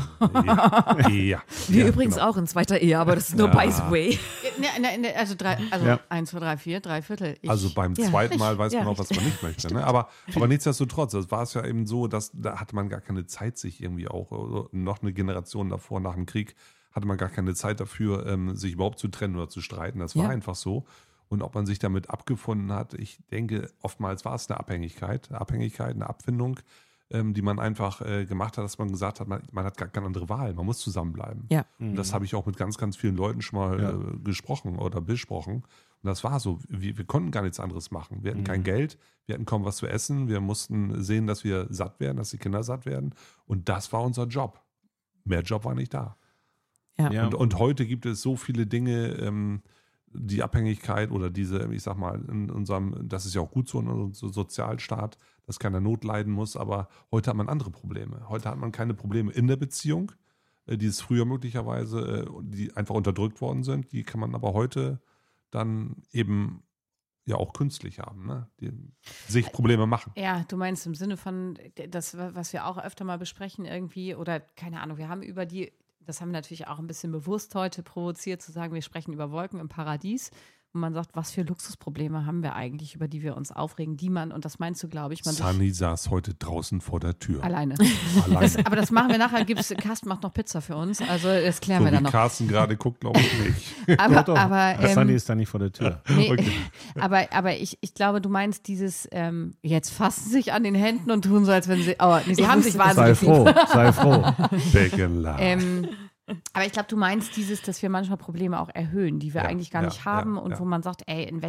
Ja. Wir übrigens auch in zweiter Ehe, aber das ist nur by the way. Also 1, 2, 3, 4, 3/4. Also beim zweiten Mal weiß man auch, was man nicht möchte. Ne? Aber nichtsdestotrotz, das war es ja eben so, dass da hatte man gar keine Zeit, sich irgendwie auch, noch eine Generation davor, nach dem Krieg, hatte man gar keine Zeit dafür, sich überhaupt zu trennen oder zu streiten. Das war einfach so. Und ob man sich damit abgefunden hat, ich denke, oftmals war es eine Abhängigkeit, eine Abfindung, die man einfach gemacht hat, dass man gesagt hat, man hat gar keine andere Wahl, man muss zusammenbleiben. Ja. Und das habe ich auch mit ganz, ganz vielen Leuten schon mal gesprochen oder besprochen. Und das war so, wir konnten gar nichts anderes machen. Wir hatten kein Geld, wir hatten kaum was zu essen, wir mussten sehen, dass wir satt werden, dass die Kinder satt werden. Und das war unser Job. Mehr Job war nicht da. Ja. Und heute gibt es so viele Dinge, die Abhängigkeit oder diese, ich sag mal, in unserem, das ist ja auch gut so in unserem Sozialstaat, dass keiner Not leiden muss, aber heute hat man andere Probleme. Heute hat man keine Probleme in der Beziehung, die es früher möglicherweise, die einfach unterdrückt worden sind, die kann man aber heute dann eben ja auch künstlich haben, ne? Die sich Probleme machen. Ja, du meinst im Sinne von das, was wir auch öfter mal besprechen irgendwie, oder keine Ahnung, wir haben das haben wir natürlich auch ein bisschen bewusst heute provoziert, zu sagen, wir sprechen über Wolken im Paradies. Und man sagt, was für Luxusprobleme haben wir eigentlich, über die wir uns aufregen, und das meinst du, glaube ich, Sunny saß heute draußen vor der Tür. Alleine. Aber das machen wir nachher, Carsten macht noch Pizza für uns, also das klären wir dann noch. Carsten gerade guckt, glaube ich nicht. Aber Sunny ist da nicht vor der Tür. Nee, okay. aber ich glaube, du meinst dieses, jetzt fassen sie sich an den Händen und tun so, als wenn sie, sie haben sich wahnsinnig Sei froh. Big and loud. Aber ich glaube, du meinst dass wir manchmal Probleme auch erhöhen, die wir eigentlich gar nicht haben und wo man sagt,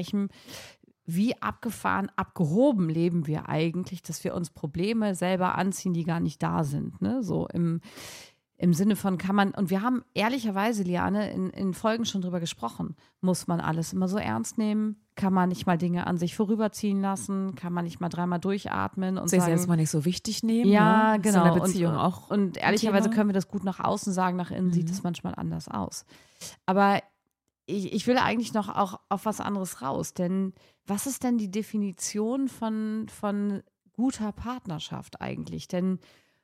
wie abgefahren, abgehoben leben wir eigentlich, dass wir uns Probleme selber anziehen, die gar nicht da sind, ne? So im Sinne von und wir haben ehrlicherweise, Liane, in Folgen schon drüber gesprochen, muss man alles immer so ernst nehmen? Kann man nicht mal Dinge an sich vorüberziehen lassen? Kann man nicht mal dreimal durchatmen und sich sagen, selbst mal nicht so wichtig nehmen? Ja, ne? genau. So eine Beziehung auch. Und ehrlicherweise können wir das gut nach außen sagen, nach innen sieht es manchmal anders aus. Aber ich will eigentlich noch auch auf was anderes raus, denn was ist denn die Definition von guter Partnerschaft eigentlich? Denn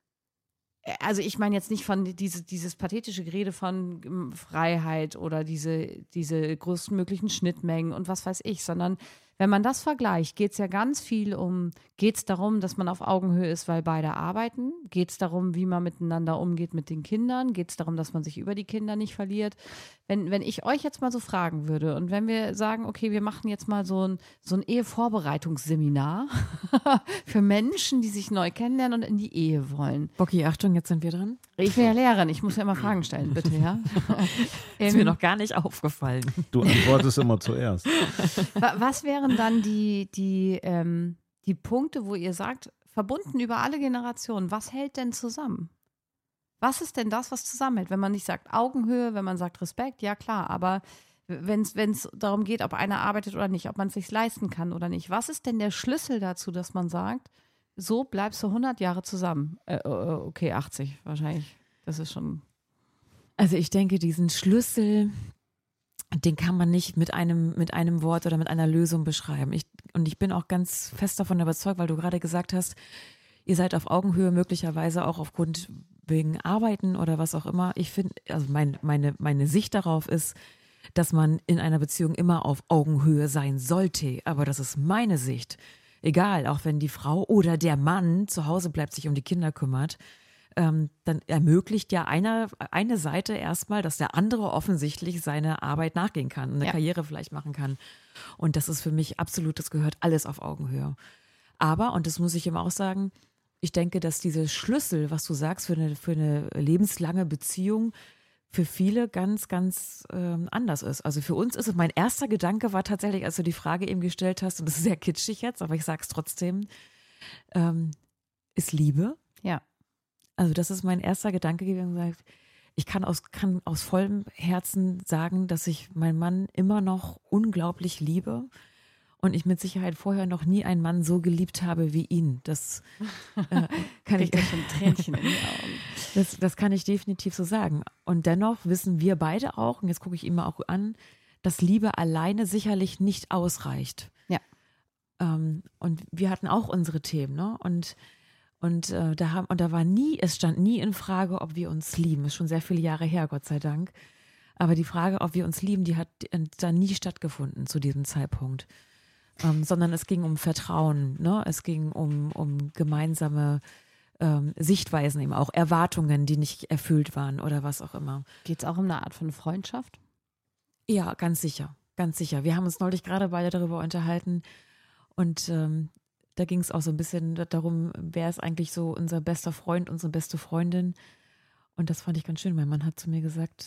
also ich meine jetzt nicht von dieses pathetische Gerede von Freiheit oder diese größtmöglichen Schnittmengen und was weiß ich, sondern wenn man das vergleicht, geht es ja ganz viel geht es darum, dass man auf Augenhöhe ist, weil beide arbeiten? Geht es darum, wie man miteinander umgeht mit den Kindern? Geht es darum, dass man sich über die Kinder nicht verliert? Wenn ich euch jetzt mal so fragen würde und wenn wir sagen, okay, wir machen jetzt mal so ein Ehevorbereitungsseminar für Menschen, die sich neu kennenlernen und in die Ehe wollen. Bocky, Achtung, jetzt sind wir dran. Ich bin ja Lehrerin, ich muss ja immer Fragen stellen, bitte, ja? Ist mir noch gar nicht aufgefallen. Du antwortest immer zuerst. Was wären dann die Punkte, wo ihr sagt, verbunden über alle Generationen, was hält denn zusammen? Was ist denn das, was zusammenhält? Wenn man nicht sagt Augenhöhe, wenn man sagt Respekt, ja klar, aber wenn es darum geht, ob einer arbeitet oder nicht, ob man es sich leisten kann oder nicht, was ist denn der Schlüssel dazu, dass man sagt, so bleibst du 100 Jahre zusammen? Okay, 80 wahrscheinlich, das ist schon... Also ich denke, diesen Schlüssel, den kann man nicht mit einem Wort oder mit einer Lösung beschreiben. Und ich bin auch ganz fest davon überzeugt, weil du gerade gesagt hast, ihr seid auf Augenhöhe, möglicherweise auch aufgrund wegen Arbeiten oder was auch immer. Ich finde, also meine Sicht darauf ist, dass man in einer Beziehung immer auf Augenhöhe sein sollte. Aber das ist meine Sicht. Egal, auch wenn die Frau oder der Mann zu Hause bleibt, sich um die Kinder kümmert, dann ermöglicht ja eine Seite erstmal, dass der andere offensichtlich seine Arbeit nachgehen kann, eine Karriere vielleicht machen kann. Und das ist für mich absolut, das gehört alles auf Augenhöhe. Aber, und das muss ich immer auch sagen, ich denke, dass dieser Schlüssel, was du sagst, für eine lebenslange Beziehung für viele ganz, ganz anders ist. Also für uns ist es, mein erster Gedanke war tatsächlich, als du die Frage eben gestellt hast, und das ist sehr kitschig jetzt, aber ich sage es trotzdem, ist Liebe. Ja. Also das ist mein erster Gedanke gewesen, ich kann aus vollem Herzen sagen, dass ich meinen Mann immer noch unglaublich liebe und ich mit Sicherheit vorher noch nie einen Mann so geliebt habe wie ihn. Das kann ich schon Tränchen in die Augen. Das kann ich definitiv so sagen. Und dennoch wissen wir beide auch, und jetzt gucke ich ihn mal auch an, dass Liebe alleine sicherlich nicht ausreicht. Ja. Und wir hatten auch unsere Themen, ne? Und da war es stand nie in Frage, ob wir uns lieben. Ist schon sehr viele Jahre her, Gott sei Dank. Aber die Frage, ob wir uns lieben, die hat da nie stattgefunden zu diesem Zeitpunkt. Sondern es ging um Vertrauen, ne? Es ging um gemeinsame Sichtweisen eben auch, Erwartungen, die nicht erfüllt waren oder was auch immer. Geht es auch um eine Art von Freundschaft? Ja, ganz sicher, ganz sicher. Wir haben uns neulich gerade beide darüber unterhalten und da ging es auch so ein bisschen darum, wer ist eigentlich so unser bester Freund, unsere beste Freundin. Und das fand ich ganz schön. Mein Mann hat zu mir gesagt,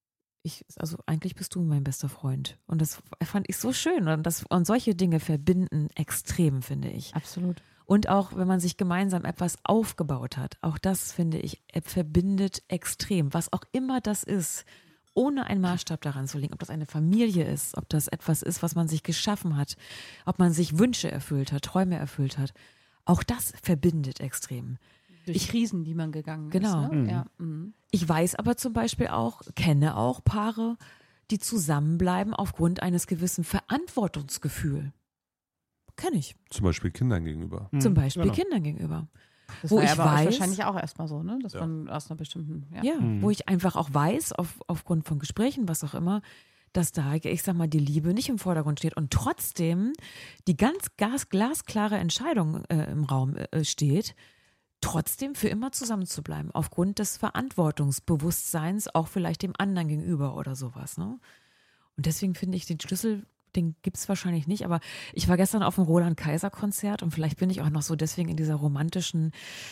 also eigentlich bist du mein bester Freund. Und das fand ich so schön. Und solche Dinge verbinden extrem, finde ich. Absolut. Und auch, wenn man sich gemeinsam etwas aufgebaut hat, auch das, finde ich, verbindet extrem. Was auch immer das ist, ohne einen Maßstab daran zu legen, ob das eine Familie ist, ob das etwas ist, was man sich geschaffen hat, ob man sich Wünsche erfüllt hat, Träume erfüllt hat. Auch das verbindet extrem. Durch Krisen, die man gegangen Genau. ist. Ne? Ja. Mhm. Ich weiß aber zum Beispiel auch, kenne auch Paare, die zusammenbleiben aufgrund eines gewissen Verantwortungsgefühls. Kenne ich. Zum Beispiel Kindern gegenüber. Zum Beispiel genau. Kindern gegenüber. Das Wo war ja ich bei euch weiß- wahrscheinlich auch erstmal so, ne? Dass man aus einer bestimmten. Ja, wo ich einfach auch weiß, aufgrund von Gesprächen, was auch immer, dass da, ich sag mal, die Liebe nicht im Vordergrund steht und trotzdem die ganz glasklare Entscheidung im Raum steht, trotzdem für immer zusammenzubleiben, aufgrund des Verantwortungsbewusstseins, auch vielleicht dem anderen gegenüber oder sowas. Ne? Und deswegen finde ich den Schlüssel, den gibt es wahrscheinlich nicht, aber ich war gestern auf dem Roland-Kaiser-Konzert und vielleicht bin ich auch noch so deswegen in dieser romantischen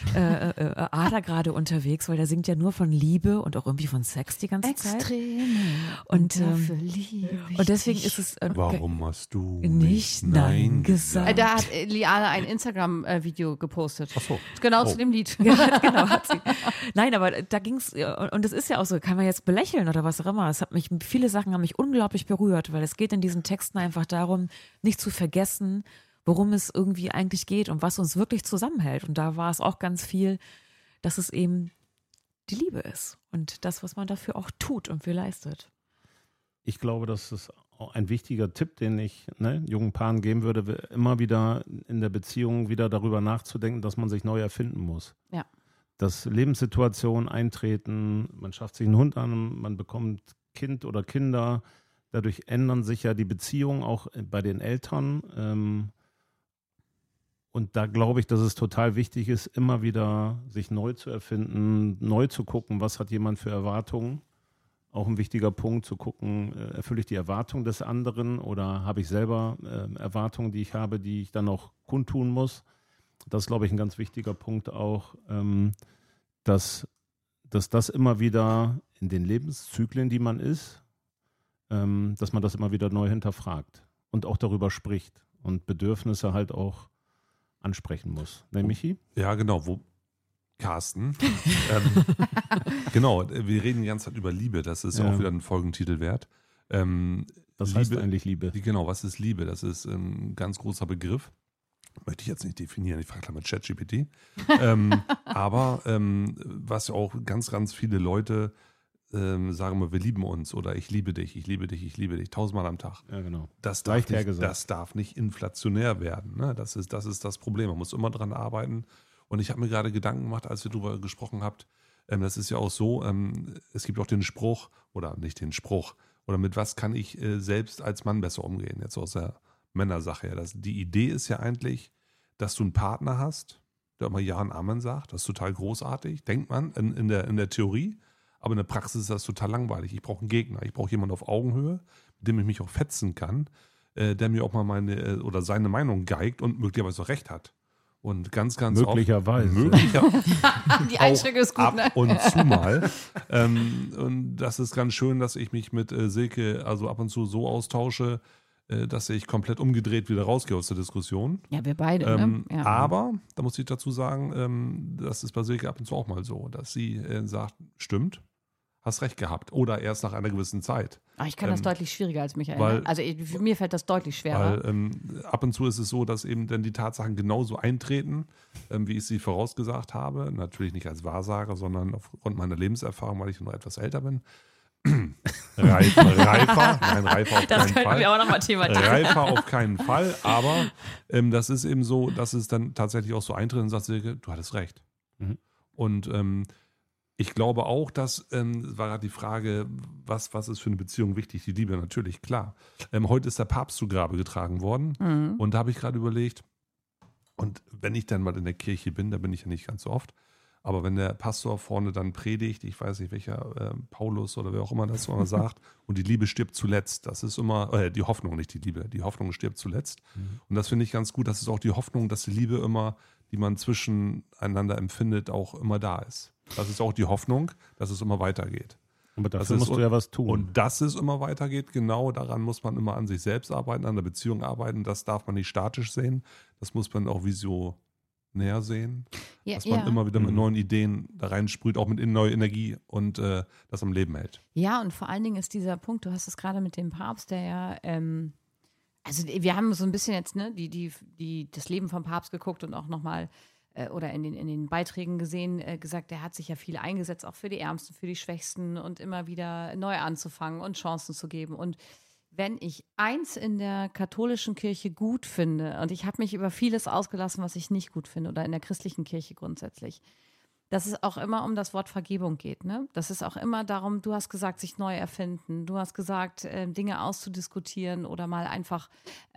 Ader gerade unterwegs, weil der singt ja nur von Liebe und auch irgendwie von Sex die ganze Zeit. Extreme. Und, dafür liebe ich Und deswegen dich. ist es Warum hast du nicht Nein gesagt? Da hat Liane ein Instagram-Video gepostet. Ach so. Genau Oh. zu dem Lied. Ja, genau, hat sie. Nein, aber da ging es, und das ist ja auch so, kann man jetzt belächeln oder was auch immer. Viele Sachen haben mich unglaublich berührt, weil es geht in diesen Texten einfach darum, nicht zu vergessen, worum es irgendwie eigentlich geht und was uns wirklich zusammenhält. Und da war es auch ganz viel, dass es eben die Liebe ist und das, was man dafür auch tut und für leistet. Ich glaube, das ist auch ein wichtiger Tipp, den ich jungen Paaren geben würde, immer wieder in der Beziehung wieder darüber nachzudenken, dass man sich neu erfinden muss. Ja. Dass Lebenssituationen eintreten, man schafft sich einen Hund an, man bekommt Kind oder Kinder, dadurch ändern sich ja die Beziehungen auch bei den Eltern. Und da glaube ich, dass es total wichtig ist, immer wieder sich neu zu erfinden, neu zu gucken, was hat jemand für Erwartungen. Auch ein wichtiger Punkt zu gucken, erfülle ich die Erwartung des anderen oder habe ich selber Erwartungen, die ich habe, die ich dann auch kundtun muss. Das ist, glaube ich, ein ganz wichtiger Punkt auch, dass das immer wieder in den Lebenszyklen, die man ist, dass man das immer wieder neu hinterfragt und auch darüber spricht und Bedürfnisse halt auch ansprechen muss. Ne, Michi? Ja, genau. Carsten. Genau, wir reden die ganze Zeit über Liebe. Das ist Ja. auch wieder ein Folgentitel wert. Was heißt eigentlich Liebe? Genau, was ist Liebe? Das ist ein ganz großer Begriff. Möchte ich jetzt nicht definieren. Ich frage gleich mal ChatGPT. Aber was ja auch ganz, ganz viele Leute sagen wir, wir lieben uns oder ich liebe dich, ich liebe dich, ich liebe dich, 1000-mal am Tag. Ja, genau. Das Leicht darf, hergesagt. das darf nicht inflationär werden. Ne? Das ist das Problem. Man muss immer dran arbeiten. Und ich habe mir gerade Gedanken gemacht, als wir darüber gesprochen habt, das ist ja auch so, es gibt auch den Spruch, oder nicht den Spruch, oder mit was kann ich selbst als Mann besser umgehen, jetzt aus der Männersache her. Die Idee ist ja eigentlich, dass du einen Partner hast, der immer Ja und Amen sagt. Das ist total großartig, denkt man in der Theorie. Aber in der Praxis ist das total langweilig. Ich brauche einen Gegner. Ich brauche jemanden auf Augenhöhe, mit dem ich mich auch fetzen kann, der mir auch mal meine oder seine Meinung geigt und möglicherweise auch recht hat. Und ganz, ganz Möglicherweise. Die Einschränkung ist gut, ab ne? und zu mal. Und das ist ganz schön, dass ich mich mit Silke also ab und zu so austausche, dass ich komplett umgedreht wieder rausgehe aus der Diskussion. Ja, wir beide, ne? Ja. Aber, da muss ich dazu sagen, das ist bei Silke ab und zu auch mal so, dass sie sagt, stimmt, hast recht gehabt. Oder erst nach einer gewissen Zeit. Ach, ich kann das deutlich schwieriger als Michael. weil- Also für mir fällt das deutlich schwerer. Weil ab und zu ist es so, dass eben dann die Tatsachen genauso eintreten, wie ich sie vorausgesagt habe. Natürlich nicht als Wahrsager, sondern aufgrund meiner Lebenserfahrung, weil ich noch etwas älter bin. Reifer auf Das keinen könnten Fall. wir auch nochmal thematisieren. Reifer auf keinen Fall, aber das ist eben so, dass es dann tatsächlich auch so eintritt und sagt, Silke, du hattest recht. Mhm. Und ich glaube auch, dass, war gerade die Frage, was ist für eine Beziehung wichtig? Die Liebe natürlich, klar. Heute ist der Papst zu Grabe getragen worden und da habe ich gerade überlegt, und wenn ich dann mal in der Kirche bin, da bin ich ja nicht ganz so oft, aber wenn der Pastor vorne dann predigt, ich weiß nicht welcher, Paulus oder wer auch immer das mal sagt, und die Liebe stirbt zuletzt, das ist immer, die Hoffnung, nicht die Liebe, die Hoffnung stirbt zuletzt. Und das finde ich ganz gut, das ist auch die Hoffnung, dass die Liebe immer, die man zwischeneinander empfindet, auch immer da ist. Das ist auch die Hoffnung, dass es immer weitergeht. Aber Das dafür ist- musst du ja was tun. Und dass es immer weitergeht, genau daran muss man immer an sich selbst arbeiten, an der Beziehung arbeiten. Das darf man nicht statisch sehen, das muss man auch visionär sehen. Ja, Dass man immer wieder mit neuen Ideen da reinsprüht, auch mit neue Energie und das am Leben hält. Ja, und vor allen Dingen ist dieser Punkt, du hast es gerade mit dem Papst, der ja, also wir haben so ein bisschen jetzt das Leben vom Papst geguckt und auch nochmal oder in den Beiträgen gesehen, gesagt, der hat sich ja viel eingesetzt, auch für die Ärmsten, für die Schwächsten und immer wieder neu anzufangen und Chancen zu geben. Und wenn ich eins in der katholischen Kirche gut finde, und ich habe mich über vieles ausgelassen, was ich nicht gut finde, oder in der christlichen Kirche grundsätzlich, dass es auch immer um das Wort Vergebung geht. Ne? Das ist auch immer darum, du hast gesagt, sich neu erfinden. Du hast gesagt, Dinge auszudiskutieren oder mal einfach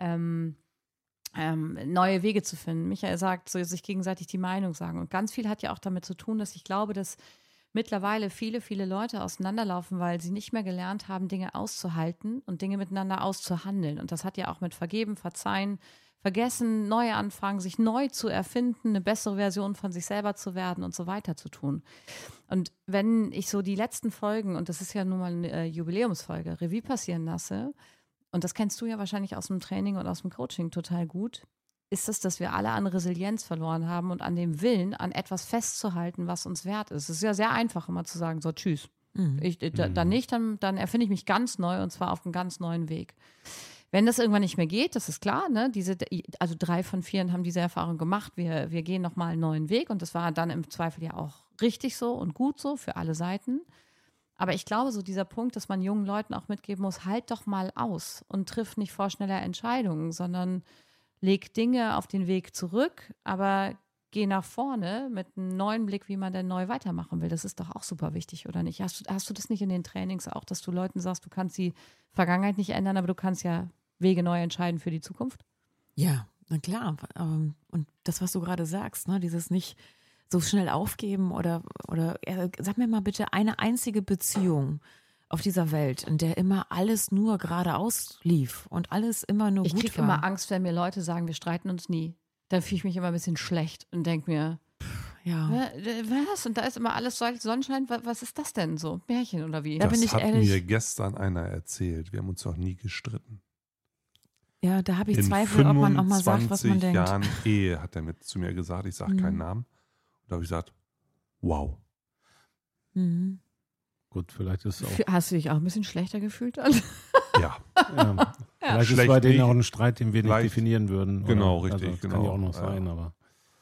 neue Wege zu finden. Michael sagt, so sich gegenseitig die Meinung sagen. Und ganz viel hat ja auch damit zu tun, dass ich glaube, dass mittlerweile viele, viele Leute auseinanderlaufen, weil sie nicht mehr gelernt haben, Dinge auszuhalten und Dinge miteinander auszuhandeln. Und das hat ja auch mit Vergeben, Verzeihen, Vergessen, neu anfangen, sich neu zu erfinden, eine bessere Version von sich selber zu werden und so weiter zu tun. Und wenn ich so die letzten Folgen, und das ist ja nun mal eine Jubiläumsfolge, Revue passieren lasse, und das kennst du ja wahrscheinlich aus dem Training und aus dem Coaching total gut, ist es, dass wir alle an Resilienz verloren haben und an dem Willen, an etwas festzuhalten, was uns wert ist. Es ist ja sehr einfach, immer zu sagen, so tschüss. Dann nicht, dann erfinde ich mich ganz neu und zwar auf einem ganz neuen Weg. Wenn das irgendwann nicht mehr geht, das ist klar, ne? Also 3 von 4 haben diese Erfahrung gemacht, wir gehen nochmal einen neuen Weg und das war dann im Zweifel ja auch richtig so und gut so für alle Seiten. Aber ich glaube, so dieser Punkt, dass man jungen Leuten auch mitgeben muss, halt doch mal aus und triff nicht vorschneller Entscheidungen, sondern leg Dinge auf den Weg zurück, aber geh nach vorne mit einem neuen Blick, wie man denn neu weitermachen will. Das ist doch auch super wichtig, oder nicht? Hast du das nicht in den Trainings auch, dass du Leuten sagst, du kannst die Vergangenheit nicht ändern, aber du kannst ja Wege neu entscheiden für die Zukunft? Ja, na klar. Und das, was du gerade sagst, ne, dieses nicht so schnell aufgeben oder sag mir mal bitte eine einzige Beziehung auf dieser Welt, in der immer alles nur geradeaus lief und alles immer nur Ich gut kriege war. immer Angst, wenn mir Leute sagen, wir streiten uns nie. Dann fühle ich mich immer ein bisschen schlecht und denke mir, Ja. was? Und da ist immer alles Sonnenschein. Was ist das denn so? Märchen oder wie? Da Das bin ich hat ehrlich. mir gestern einer erzählt. Wir haben uns noch nie gestritten. Ja, da habe ich In Zweifel, ob man auch mal sagt, was man 25 denkt. Jahren Ehe hat er zu mir gesagt. Ich sage keinen Namen. Und da habe ich gesagt, wow. Mhm. Gut, vielleicht ist es auch. Hast du dich auch ein bisschen schlechter gefühlt? Dann? Ja, Ja, vielleicht ist Schlecht bei denen nicht. auch ein Streit, den wir nicht Vielleicht. definieren würden. Genau, oder? richtig, Also, das genau. kann ja auch noch Ja. sein, aber.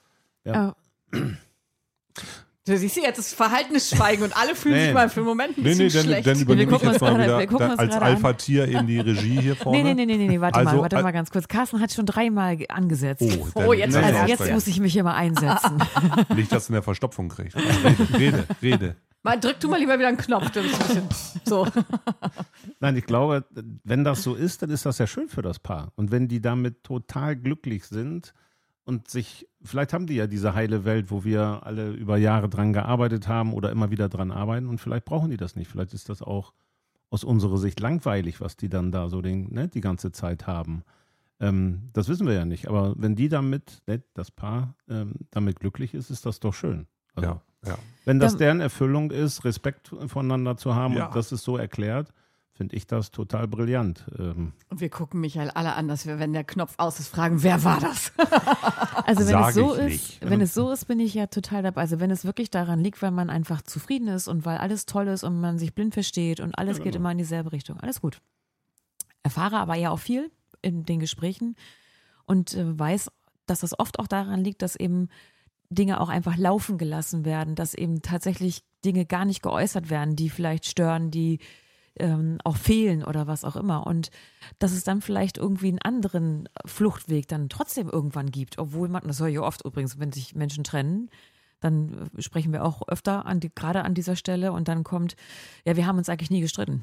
Du siehst jetzt das Verhalten des Schweigen und alle fühlen sich mal für einen Moment ein bisschen schlecht. dann übernehme ich gucken jetzt uns mal gerade- wir gucken wieder uns als gerade an. Alpha-Tier eben die Regie hier vorne. Nee, warte Also, mal ganz kurz. Carsten hat schon 3-mal angesetzt. Oh, jetzt dann- also dann- Jetzt muss ich mich immer einsetzen. Nicht, dass du eine Verstopfung kriegst. Rede. Mal, drück du mal lieber wieder einen Knopf. Du bist ein bisschen so. Nein, ich glaube, wenn das so ist, dann ist das ja schön für das Paar. Und wenn die damit total glücklich sind und vielleicht haben die ja diese heile Welt, wo wir alle über Jahre dran gearbeitet haben oder immer wieder dran arbeiten und vielleicht brauchen die das nicht. Vielleicht ist das auch aus unserer Sicht langweilig, was die dann da so die ganze Zeit haben. Das wissen wir ja nicht. Aber wenn die damit, das Paar, damit glücklich ist, ist das doch schön. Also, Ja. wenn das deren Erfüllung ist, Respekt voneinander zu haben Ja. und das ist so erklärt, finde ich das total brillant. Und wir gucken Michael alle an, dass wir, wenn der Knopf aus ist, fragen, wer war das? Also wenn Sag es so ist, bin ich ja total dabei. Also wenn es wirklich daran liegt, weil man einfach zufrieden ist und weil alles toll ist und man sich blind versteht und alles geht immer in dieselbe Richtung, alles gut. Erfahre aber ja auch viel in den Gesprächen und weiß, dass das oft auch daran liegt, dass eben Dinge auch einfach laufen gelassen werden, dass eben tatsächlich Dinge gar nicht geäußert werden, die vielleicht stören, die auch fehlen oder was auch immer. Und dass es dann vielleicht irgendwie einen anderen Fluchtweg dann trotzdem irgendwann gibt, obwohl man, das höre ich ja oft übrigens, wenn sich Menschen trennen, dann sprechen wir auch öfter gerade an dieser Stelle und dann kommt, ja, wir haben uns eigentlich nie gestritten.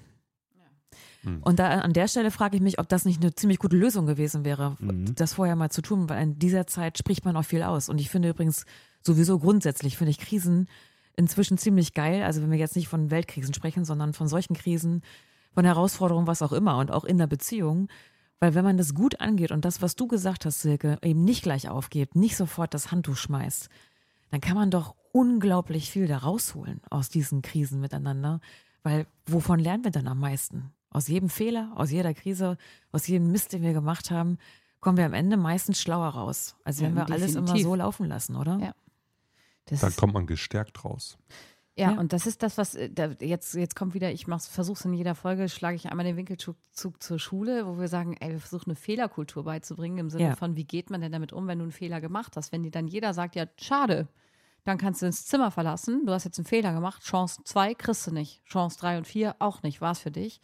Und da an der Stelle frage ich mich, ob das nicht eine ziemlich gute Lösung gewesen wäre, das vorher mal zu tun, weil in dieser Zeit spricht man auch viel aus. Und ich finde übrigens sowieso grundsätzlich, finde ich Krisen inzwischen ziemlich geil. Also wenn wir jetzt nicht von Weltkrisen sprechen, sondern von solchen Krisen, von Herausforderungen, was auch immer und auch in der Beziehung. Weil wenn man das gut angeht und das, was du gesagt hast, Silke, eben nicht gleich aufgibt, nicht sofort das Handtuch schmeißt, dann kann man doch unglaublich viel da rausholen aus diesen Krisen miteinander. Weil wovon lernen wir dann am meisten? Aus jedem Fehler, aus jeder Krise, aus jedem Mist, den wir gemacht haben, kommen wir am Ende meistens schlauer raus. Also wenn wir alles immer so laufen lassen, oder? Ja. Da kommt man gestärkt raus. Ja, und das ist das, was jetzt kommt wieder, ich versuche es in jeder Folge, schlage ich einmal den Winkelzug zur Schule, wo wir sagen, ey, wir versuchen eine Fehlerkultur beizubringen, im Sinne von, wie geht man denn damit um, wenn du einen Fehler gemacht hast? Wenn dir dann jeder sagt, ja, schade, dann kannst du ins Zimmer verlassen, du hast jetzt einen Fehler gemacht, Chance 2 kriegst du nicht, Chance 3 und 4 auch nicht, war es für dich.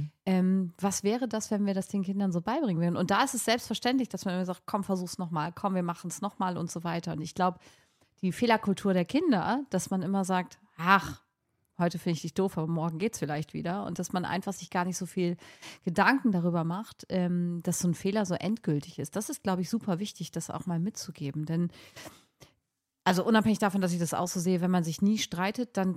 Was wäre das, wenn wir das den Kindern so beibringen würden? Und da ist es selbstverständlich, dass man immer sagt, komm, versuch's nochmal, komm, wir machen es nochmal und so weiter. Und ich glaube, die Fehlerkultur der Kinder, dass man immer sagt, ach, heute finde ich dich doof, aber morgen geht's vielleicht wieder. Und dass man einfach sich gar nicht so viel Gedanken darüber macht, dass so ein Fehler so endgültig ist. Das ist, glaube ich, super wichtig, das auch mal mitzugeben. Denn, also unabhängig davon, dass ich das auch so sehe, wenn man sich nie streitet, dann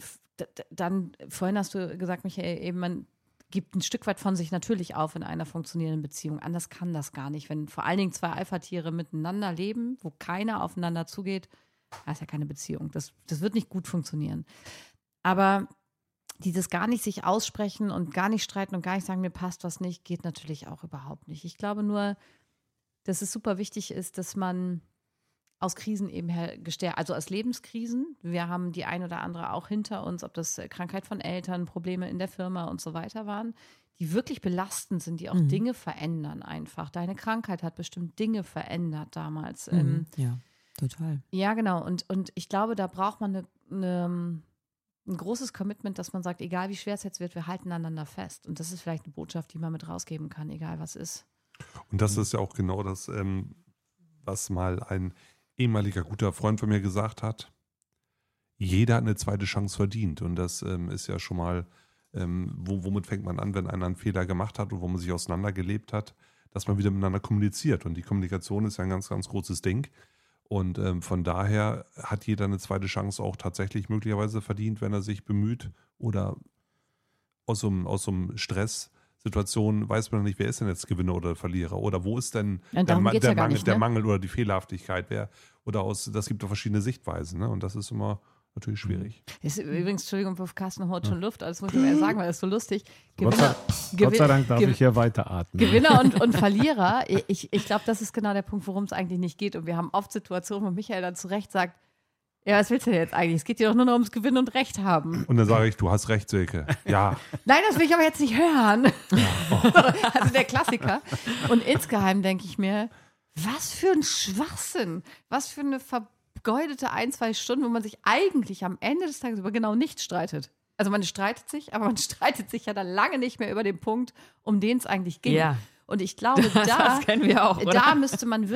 vorhin hast du gesagt, Michael, eben man gibt ein Stück weit von sich natürlich auf in einer funktionierenden Beziehung. Anders kann das gar nicht. Wenn vor allen Dingen zwei Alpha-Tiere miteinander leben, wo keiner aufeinander zugeht, das ist ja keine Beziehung. Das wird nicht gut funktionieren. Aber dieses gar nicht sich aussprechen und gar nicht streiten und gar nicht sagen, mir passt was nicht, geht natürlich auch überhaupt nicht. Ich glaube nur, dass es super wichtig ist, dass man aus Krisen eben gestärkt, also aus Lebenskrisen, wir haben die ein oder andere auch hinter uns, ob das Krankheit von Eltern, Probleme in der Firma und so weiter waren, die wirklich belastend sind, die auch Dinge verändern einfach. Deine Krankheit hat bestimmt Dinge verändert damals. Ja. Total. Ja, genau. Und ich glaube, da braucht man ein großes Commitment, dass man sagt, egal wie schwer es jetzt wird, wir halten aneinander fest. Und das ist vielleicht eine Botschaft, die man mit rausgeben kann, egal was ist. Und das ist ja auch genau das, was mal ein ehemaliger guter Freund von mir gesagt hat. Jeder hat eine zweite Chance verdient. Und das ist ja schon mal, womit fängt man an, wenn einer einen Fehler gemacht hat und wo man sich auseinandergelebt hat, dass man wieder miteinander kommuniziert. Und die Kommunikation ist ja ein ganz, ganz großes Ding. Und von daher hat jeder eine zweite Chance auch tatsächlich möglicherweise verdient, wenn er sich bemüht oder aus so einem Stresssituation weiß man noch nicht, wer ist denn jetzt Gewinner oder Verlierer oder wo ist denn der Mangel oder die Fehlerhaftigkeit, das gibt ja verschiedene Sichtweisen, ne? Und das ist immer natürlich schwierig. Ist übrigens, Entschuldigung, Carsten haut schon Luft, das muss ich mir sagen, weil das so lustig. Gott sei Dank darf ich hier weiteratmen. Gewinner und Verlierer, ich glaube, das ist genau der Punkt, worum es eigentlich nicht geht. Und wir haben oft Situationen, wo Michael dann zu Recht sagt, ja, was willst du denn jetzt eigentlich? Es geht dir doch nur noch ums Gewinnen und Recht haben. Und dann sage ich, du hast recht, Silke. Ja. Nein, das will ich aber jetzt nicht hören. Also der Klassiker. Und insgeheim denke ich mir, was für ein Schwachsinn, was für eine vergeudete 1-2 Stunden, wo man sich eigentlich am Ende des Tages über genau nichts streitet. Also man streitet sich, aber man streitet sich ja dann lange nicht mehr über den Punkt, um den es eigentlich ging. Ja. Und ich glaube, das kennen wir auch, oder? Da müsste man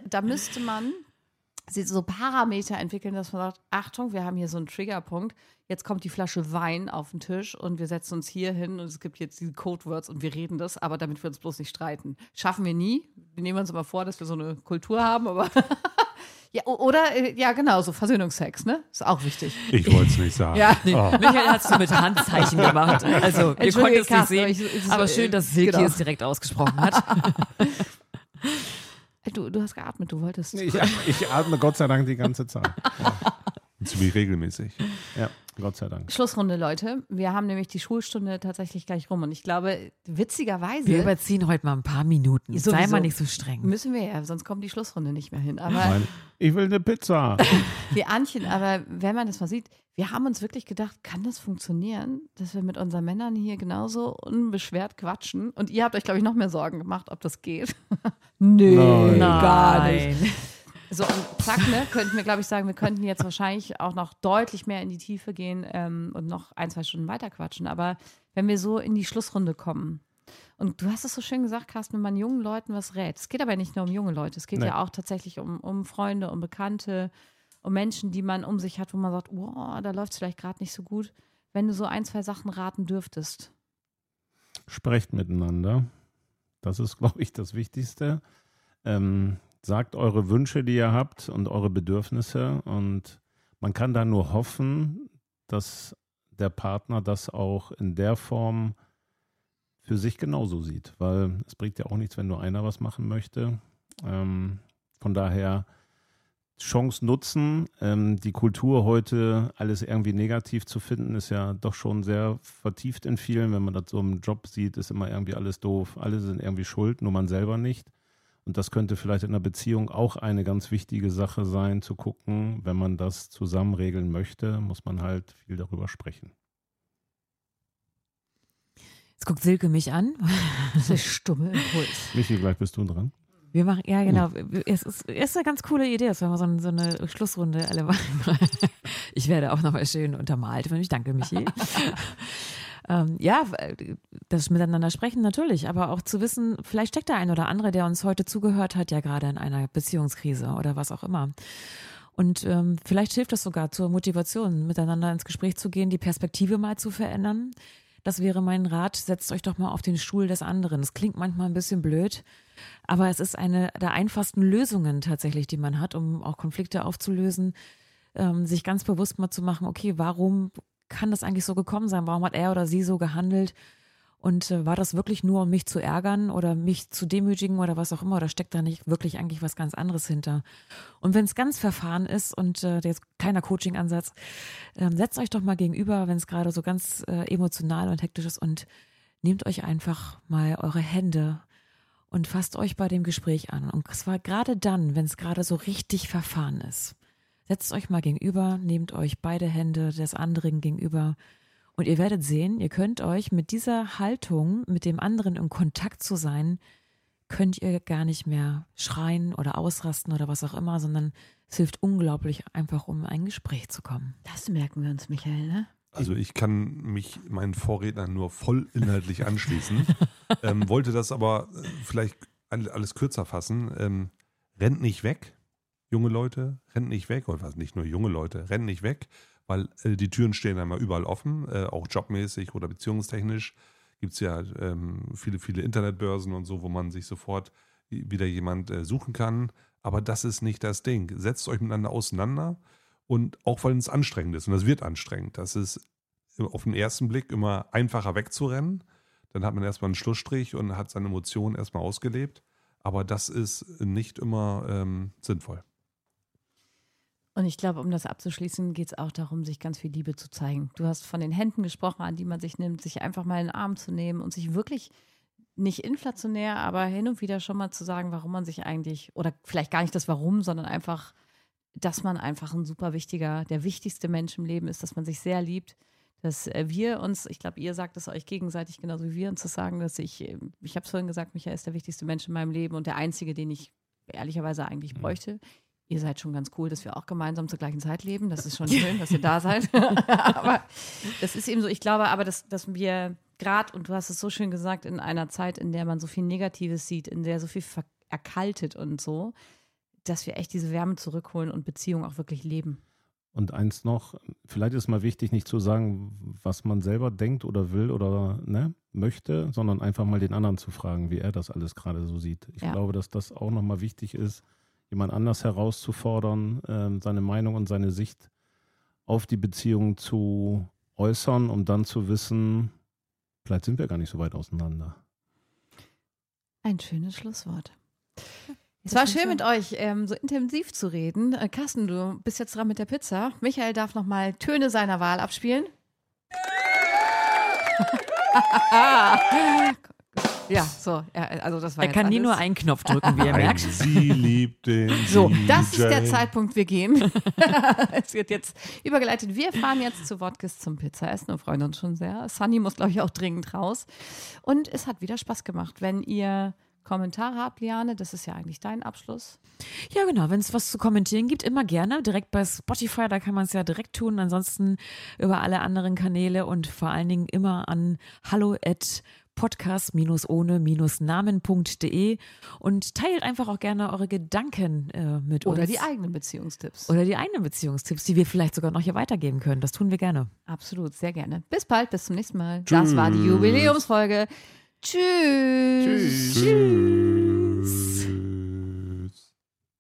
so Parameter entwickeln, dass man sagt, Achtung, wir haben hier so einen Triggerpunkt, jetzt kommt die Flasche Wein auf den Tisch und wir setzen uns hier hin und es gibt jetzt diese Codewords und wir reden das, aber damit wir uns bloß nicht streiten. Schaffen wir nie. Wir nehmen uns immer vor, dass wir so eine Kultur haben, aber ja, oder, ja genau, so Versöhnungsex, ne? Ist auch wichtig. Ich wollte es nicht sagen. Ja. Michael hat es mit Handzeichen gemacht. Also, wir konnten es nicht sehen. Aber schön, dass Silke es direkt ausgesprochen hat. Du hast geatmet, du wolltest. Ich atme Gott sei Dank die ganze Zeit. Ja. ziemlich regelmäßig. Ja, Gott sei Dank. Schlussrunde, Leute. Wir haben nämlich die Schulstunde tatsächlich gleich rum. Und ich glaube, witzigerweise. Wir überziehen heute mal ein paar Minuten. Sowieso. Sei mal nicht so streng. Müssen wir ja, sonst kommt die Schlussrunde nicht mehr hin. Aber Nein, ich will eine Pizza. wir Anchen, aber wenn man das mal sieht, wir haben uns wirklich gedacht, kann das funktionieren, dass wir mit unseren Männern hier genauso unbeschwert quatschen? Und ihr habt euch, glaube ich, noch mehr Sorgen gemacht, ob das geht. Nö, Nein. gar nicht. So, und zack, ne, könnten wir, glaube ich, sagen, wir könnten jetzt wahrscheinlich auch noch deutlich mehr in die Tiefe gehen und noch 1-2 Stunden weiter quatschen. Aber wenn wir so in die Schlussrunde kommen, und du hast es so schön gesagt, Carsten, wenn man jungen Leuten was rät. Es geht aber nicht nur um junge Leute, es geht ja auch tatsächlich um Freunde, um Bekannte, um Menschen, die man um sich hat, wo man sagt, oh, da läuft es vielleicht gerade nicht so gut. Wenn du so 1-2 Sachen raten dürftest. Sprecht miteinander. Das ist, glaube ich, das Wichtigste. Sagt eure Wünsche, die ihr habt und eure Bedürfnisse. Und man kann da nur hoffen, dass der Partner das auch in der Form für sich genauso sieht. Weil es bringt ja auch nichts, wenn nur einer was machen möchte. Von daher Chance nutzen. Die Kultur heute, alles irgendwie negativ zu finden, ist ja doch schon sehr vertieft in vielen. Wenn man das so im Job sieht, ist immer irgendwie alles doof. Alle sind irgendwie schuld, nur man selber nicht. Und das könnte vielleicht in einer Beziehung auch eine ganz wichtige Sache sein, zu gucken, wenn man das zusammen regeln möchte, muss man halt viel darüber sprechen. Jetzt guckt Silke mich an. Das ist stumme Impuls. Michi, gleich bist du dran. Wir machen, ja genau, es ist eine ganz coole Idee, dass wir mal so eine Schlussrunde alle machen. Ich werde auch nochmal schön untermalt, ich danke Michi. Ja, das Miteinander sprechen natürlich, aber auch zu wissen, vielleicht steckt der ein oder andere, der uns heute zugehört hat, ja gerade in einer Beziehungskrise oder was auch immer. Und vielleicht hilft das sogar zur Motivation, miteinander ins Gespräch zu gehen, die Perspektive mal zu verändern. Das wäre mein Rat, setzt euch doch mal auf den Stuhl des anderen. Das klingt manchmal ein bisschen blöd, aber es ist eine der einfachsten Lösungen tatsächlich, die man hat, um auch Konflikte aufzulösen, sich ganz bewusst mal zu machen, okay, warum kann das eigentlich so gekommen sein? Warum hat er oder sie so gehandelt? Und war das wirklich nur, um mich zu ärgern oder mich zu demütigen oder was auch immer? Oder steckt da nicht wirklich eigentlich was ganz anderes hinter? Und wenn es ganz verfahren ist und jetzt kleiner Coaching-Ansatz, setzt euch doch mal gegenüber, wenn es gerade so ganz emotional und hektisch ist und nehmt euch einfach mal eure Hände und fasst euch bei dem Gespräch an. Und zwar gerade dann, wenn es gerade so richtig verfahren ist. Setzt euch mal gegenüber, nehmt euch beide Hände des anderen gegenüber und ihr werdet sehen, ihr könnt euch mit dieser Haltung, mit dem anderen in Kontakt zu sein, könnt ihr gar nicht mehr schreien oder ausrasten oder was auch immer, sondern es hilft unglaublich einfach, um in ein Gespräch zu kommen. Das merken wir uns, Michael, ne? Also ich kann mich meinen Vorrednern nur voll inhaltlich anschließen, wollte das aber vielleicht alles kürzer fassen. Rennt nicht weg. Junge Leute, rennt nicht weg, oder was, nicht nur junge Leute, rennen nicht weg, weil die Türen stehen einmal überall offen, auch jobmäßig oder beziehungstechnisch gibt es ja viele Internetbörsen und so, wo man sich sofort wieder jemand suchen kann, aber das ist nicht das Ding. Setzt euch miteinander auseinander und auch weil es anstrengend ist und das wird anstrengend, das ist auf den ersten Blick immer einfacher wegzurennen, dann hat man erstmal einen Schlussstrich und hat seine Emotionen erstmal ausgelebt, aber das ist nicht immer sinnvoll. Und ich glaube, um das abzuschließen, geht es auch darum, sich ganz viel Liebe zu zeigen. Du hast von den Händen gesprochen, an die man sich nimmt, sich einfach mal in den Arm zu nehmen und sich wirklich nicht inflationär, aber hin und wieder schon mal zu sagen, warum man sich eigentlich, oder vielleicht gar nicht das Warum, sondern einfach, dass man einfach ein super wichtiger, der wichtigste Mensch im Leben ist, dass man sich sehr liebt, dass wir uns, ich glaube, ihr sagt es euch gegenseitig genauso wie wir uns das sagen, dass ich habe es vorhin gesagt, Michael ist der wichtigste Mensch in meinem Leben und der einzige, den ich ehrlicherweise eigentlich bräuchte. Ihr seid schon ganz cool, dass wir auch gemeinsam zur gleichen Zeit leben. Das ist schon schön, dass ihr da seid. Aber das ist eben so, ich glaube aber, dass wir gerade, und du hast es so schön gesagt, in einer Zeit, in der man so viel Negatives sieht, in der so viel erkaltet und so, dass wir echt diese Wärme zurückholen und Beziehungen auch wirklich leben. Und eins noch, vielleicht ist mal wichtig, nicht zu sagen, was man selber denkt oder will oder möchte, sondern einfach mal den anderen zu fragen, wie er das alles gerade so sieht. Ich glaube, dass das auch nochmal wichtig ist, jemand anders herauszufordern, seine Meinung und seine Sicht auf die Beziehung zu äußern, um dann zu wissen, vielleicht sind wir gar nicht so weit auseinander. Ein schönes Schlusswort. Es war schön mit euch so intensiv zu reden. Carsten, du bist jetzt dran mit der Pizza. Michael darf nochmal Töne seiner Wahl abspielen. Ja, so. Also das war Er kann nie nur einen Knopf drücken, wie ihr merkt. Sie liebt den So, DJ. das ist der Zeitpunkt, wir gehen. Es wird jetzt übergeleitet. Wir fahren jetzt zu Wodkes zum Pizzaessen und freuen uns schon sehr. Sunny muss, glaube ich, auch dringend raus. Und es hat wieder Spaß gemacht. Wenn ihr Kommentare habt, Liane, das ist ja eigentlich dein Abschluss. Ja, genau. Wenn es was zu kommentieren gibt, immer gerne. Direkt bei Spotify, da kann man es ja direkt tun. Ansonsten über alle anderen Kanäle und vor allen Dingen immer an hallo@podcast-ohne-namen.de und teilt einfach auch gerne eure Gedanken mit uns. Oder die eigenen Beziehungstipps. Oder die eigenen Beziehungstipps, die wir vielleicht sogar noch hier weitergeben können. Das tun wir gerne. Absolut, sehr gerne. Bis bald, bis zum nächsten Mal. Tschüss. Das war die Jubiläumsfolge. Tschüss. Tschüss.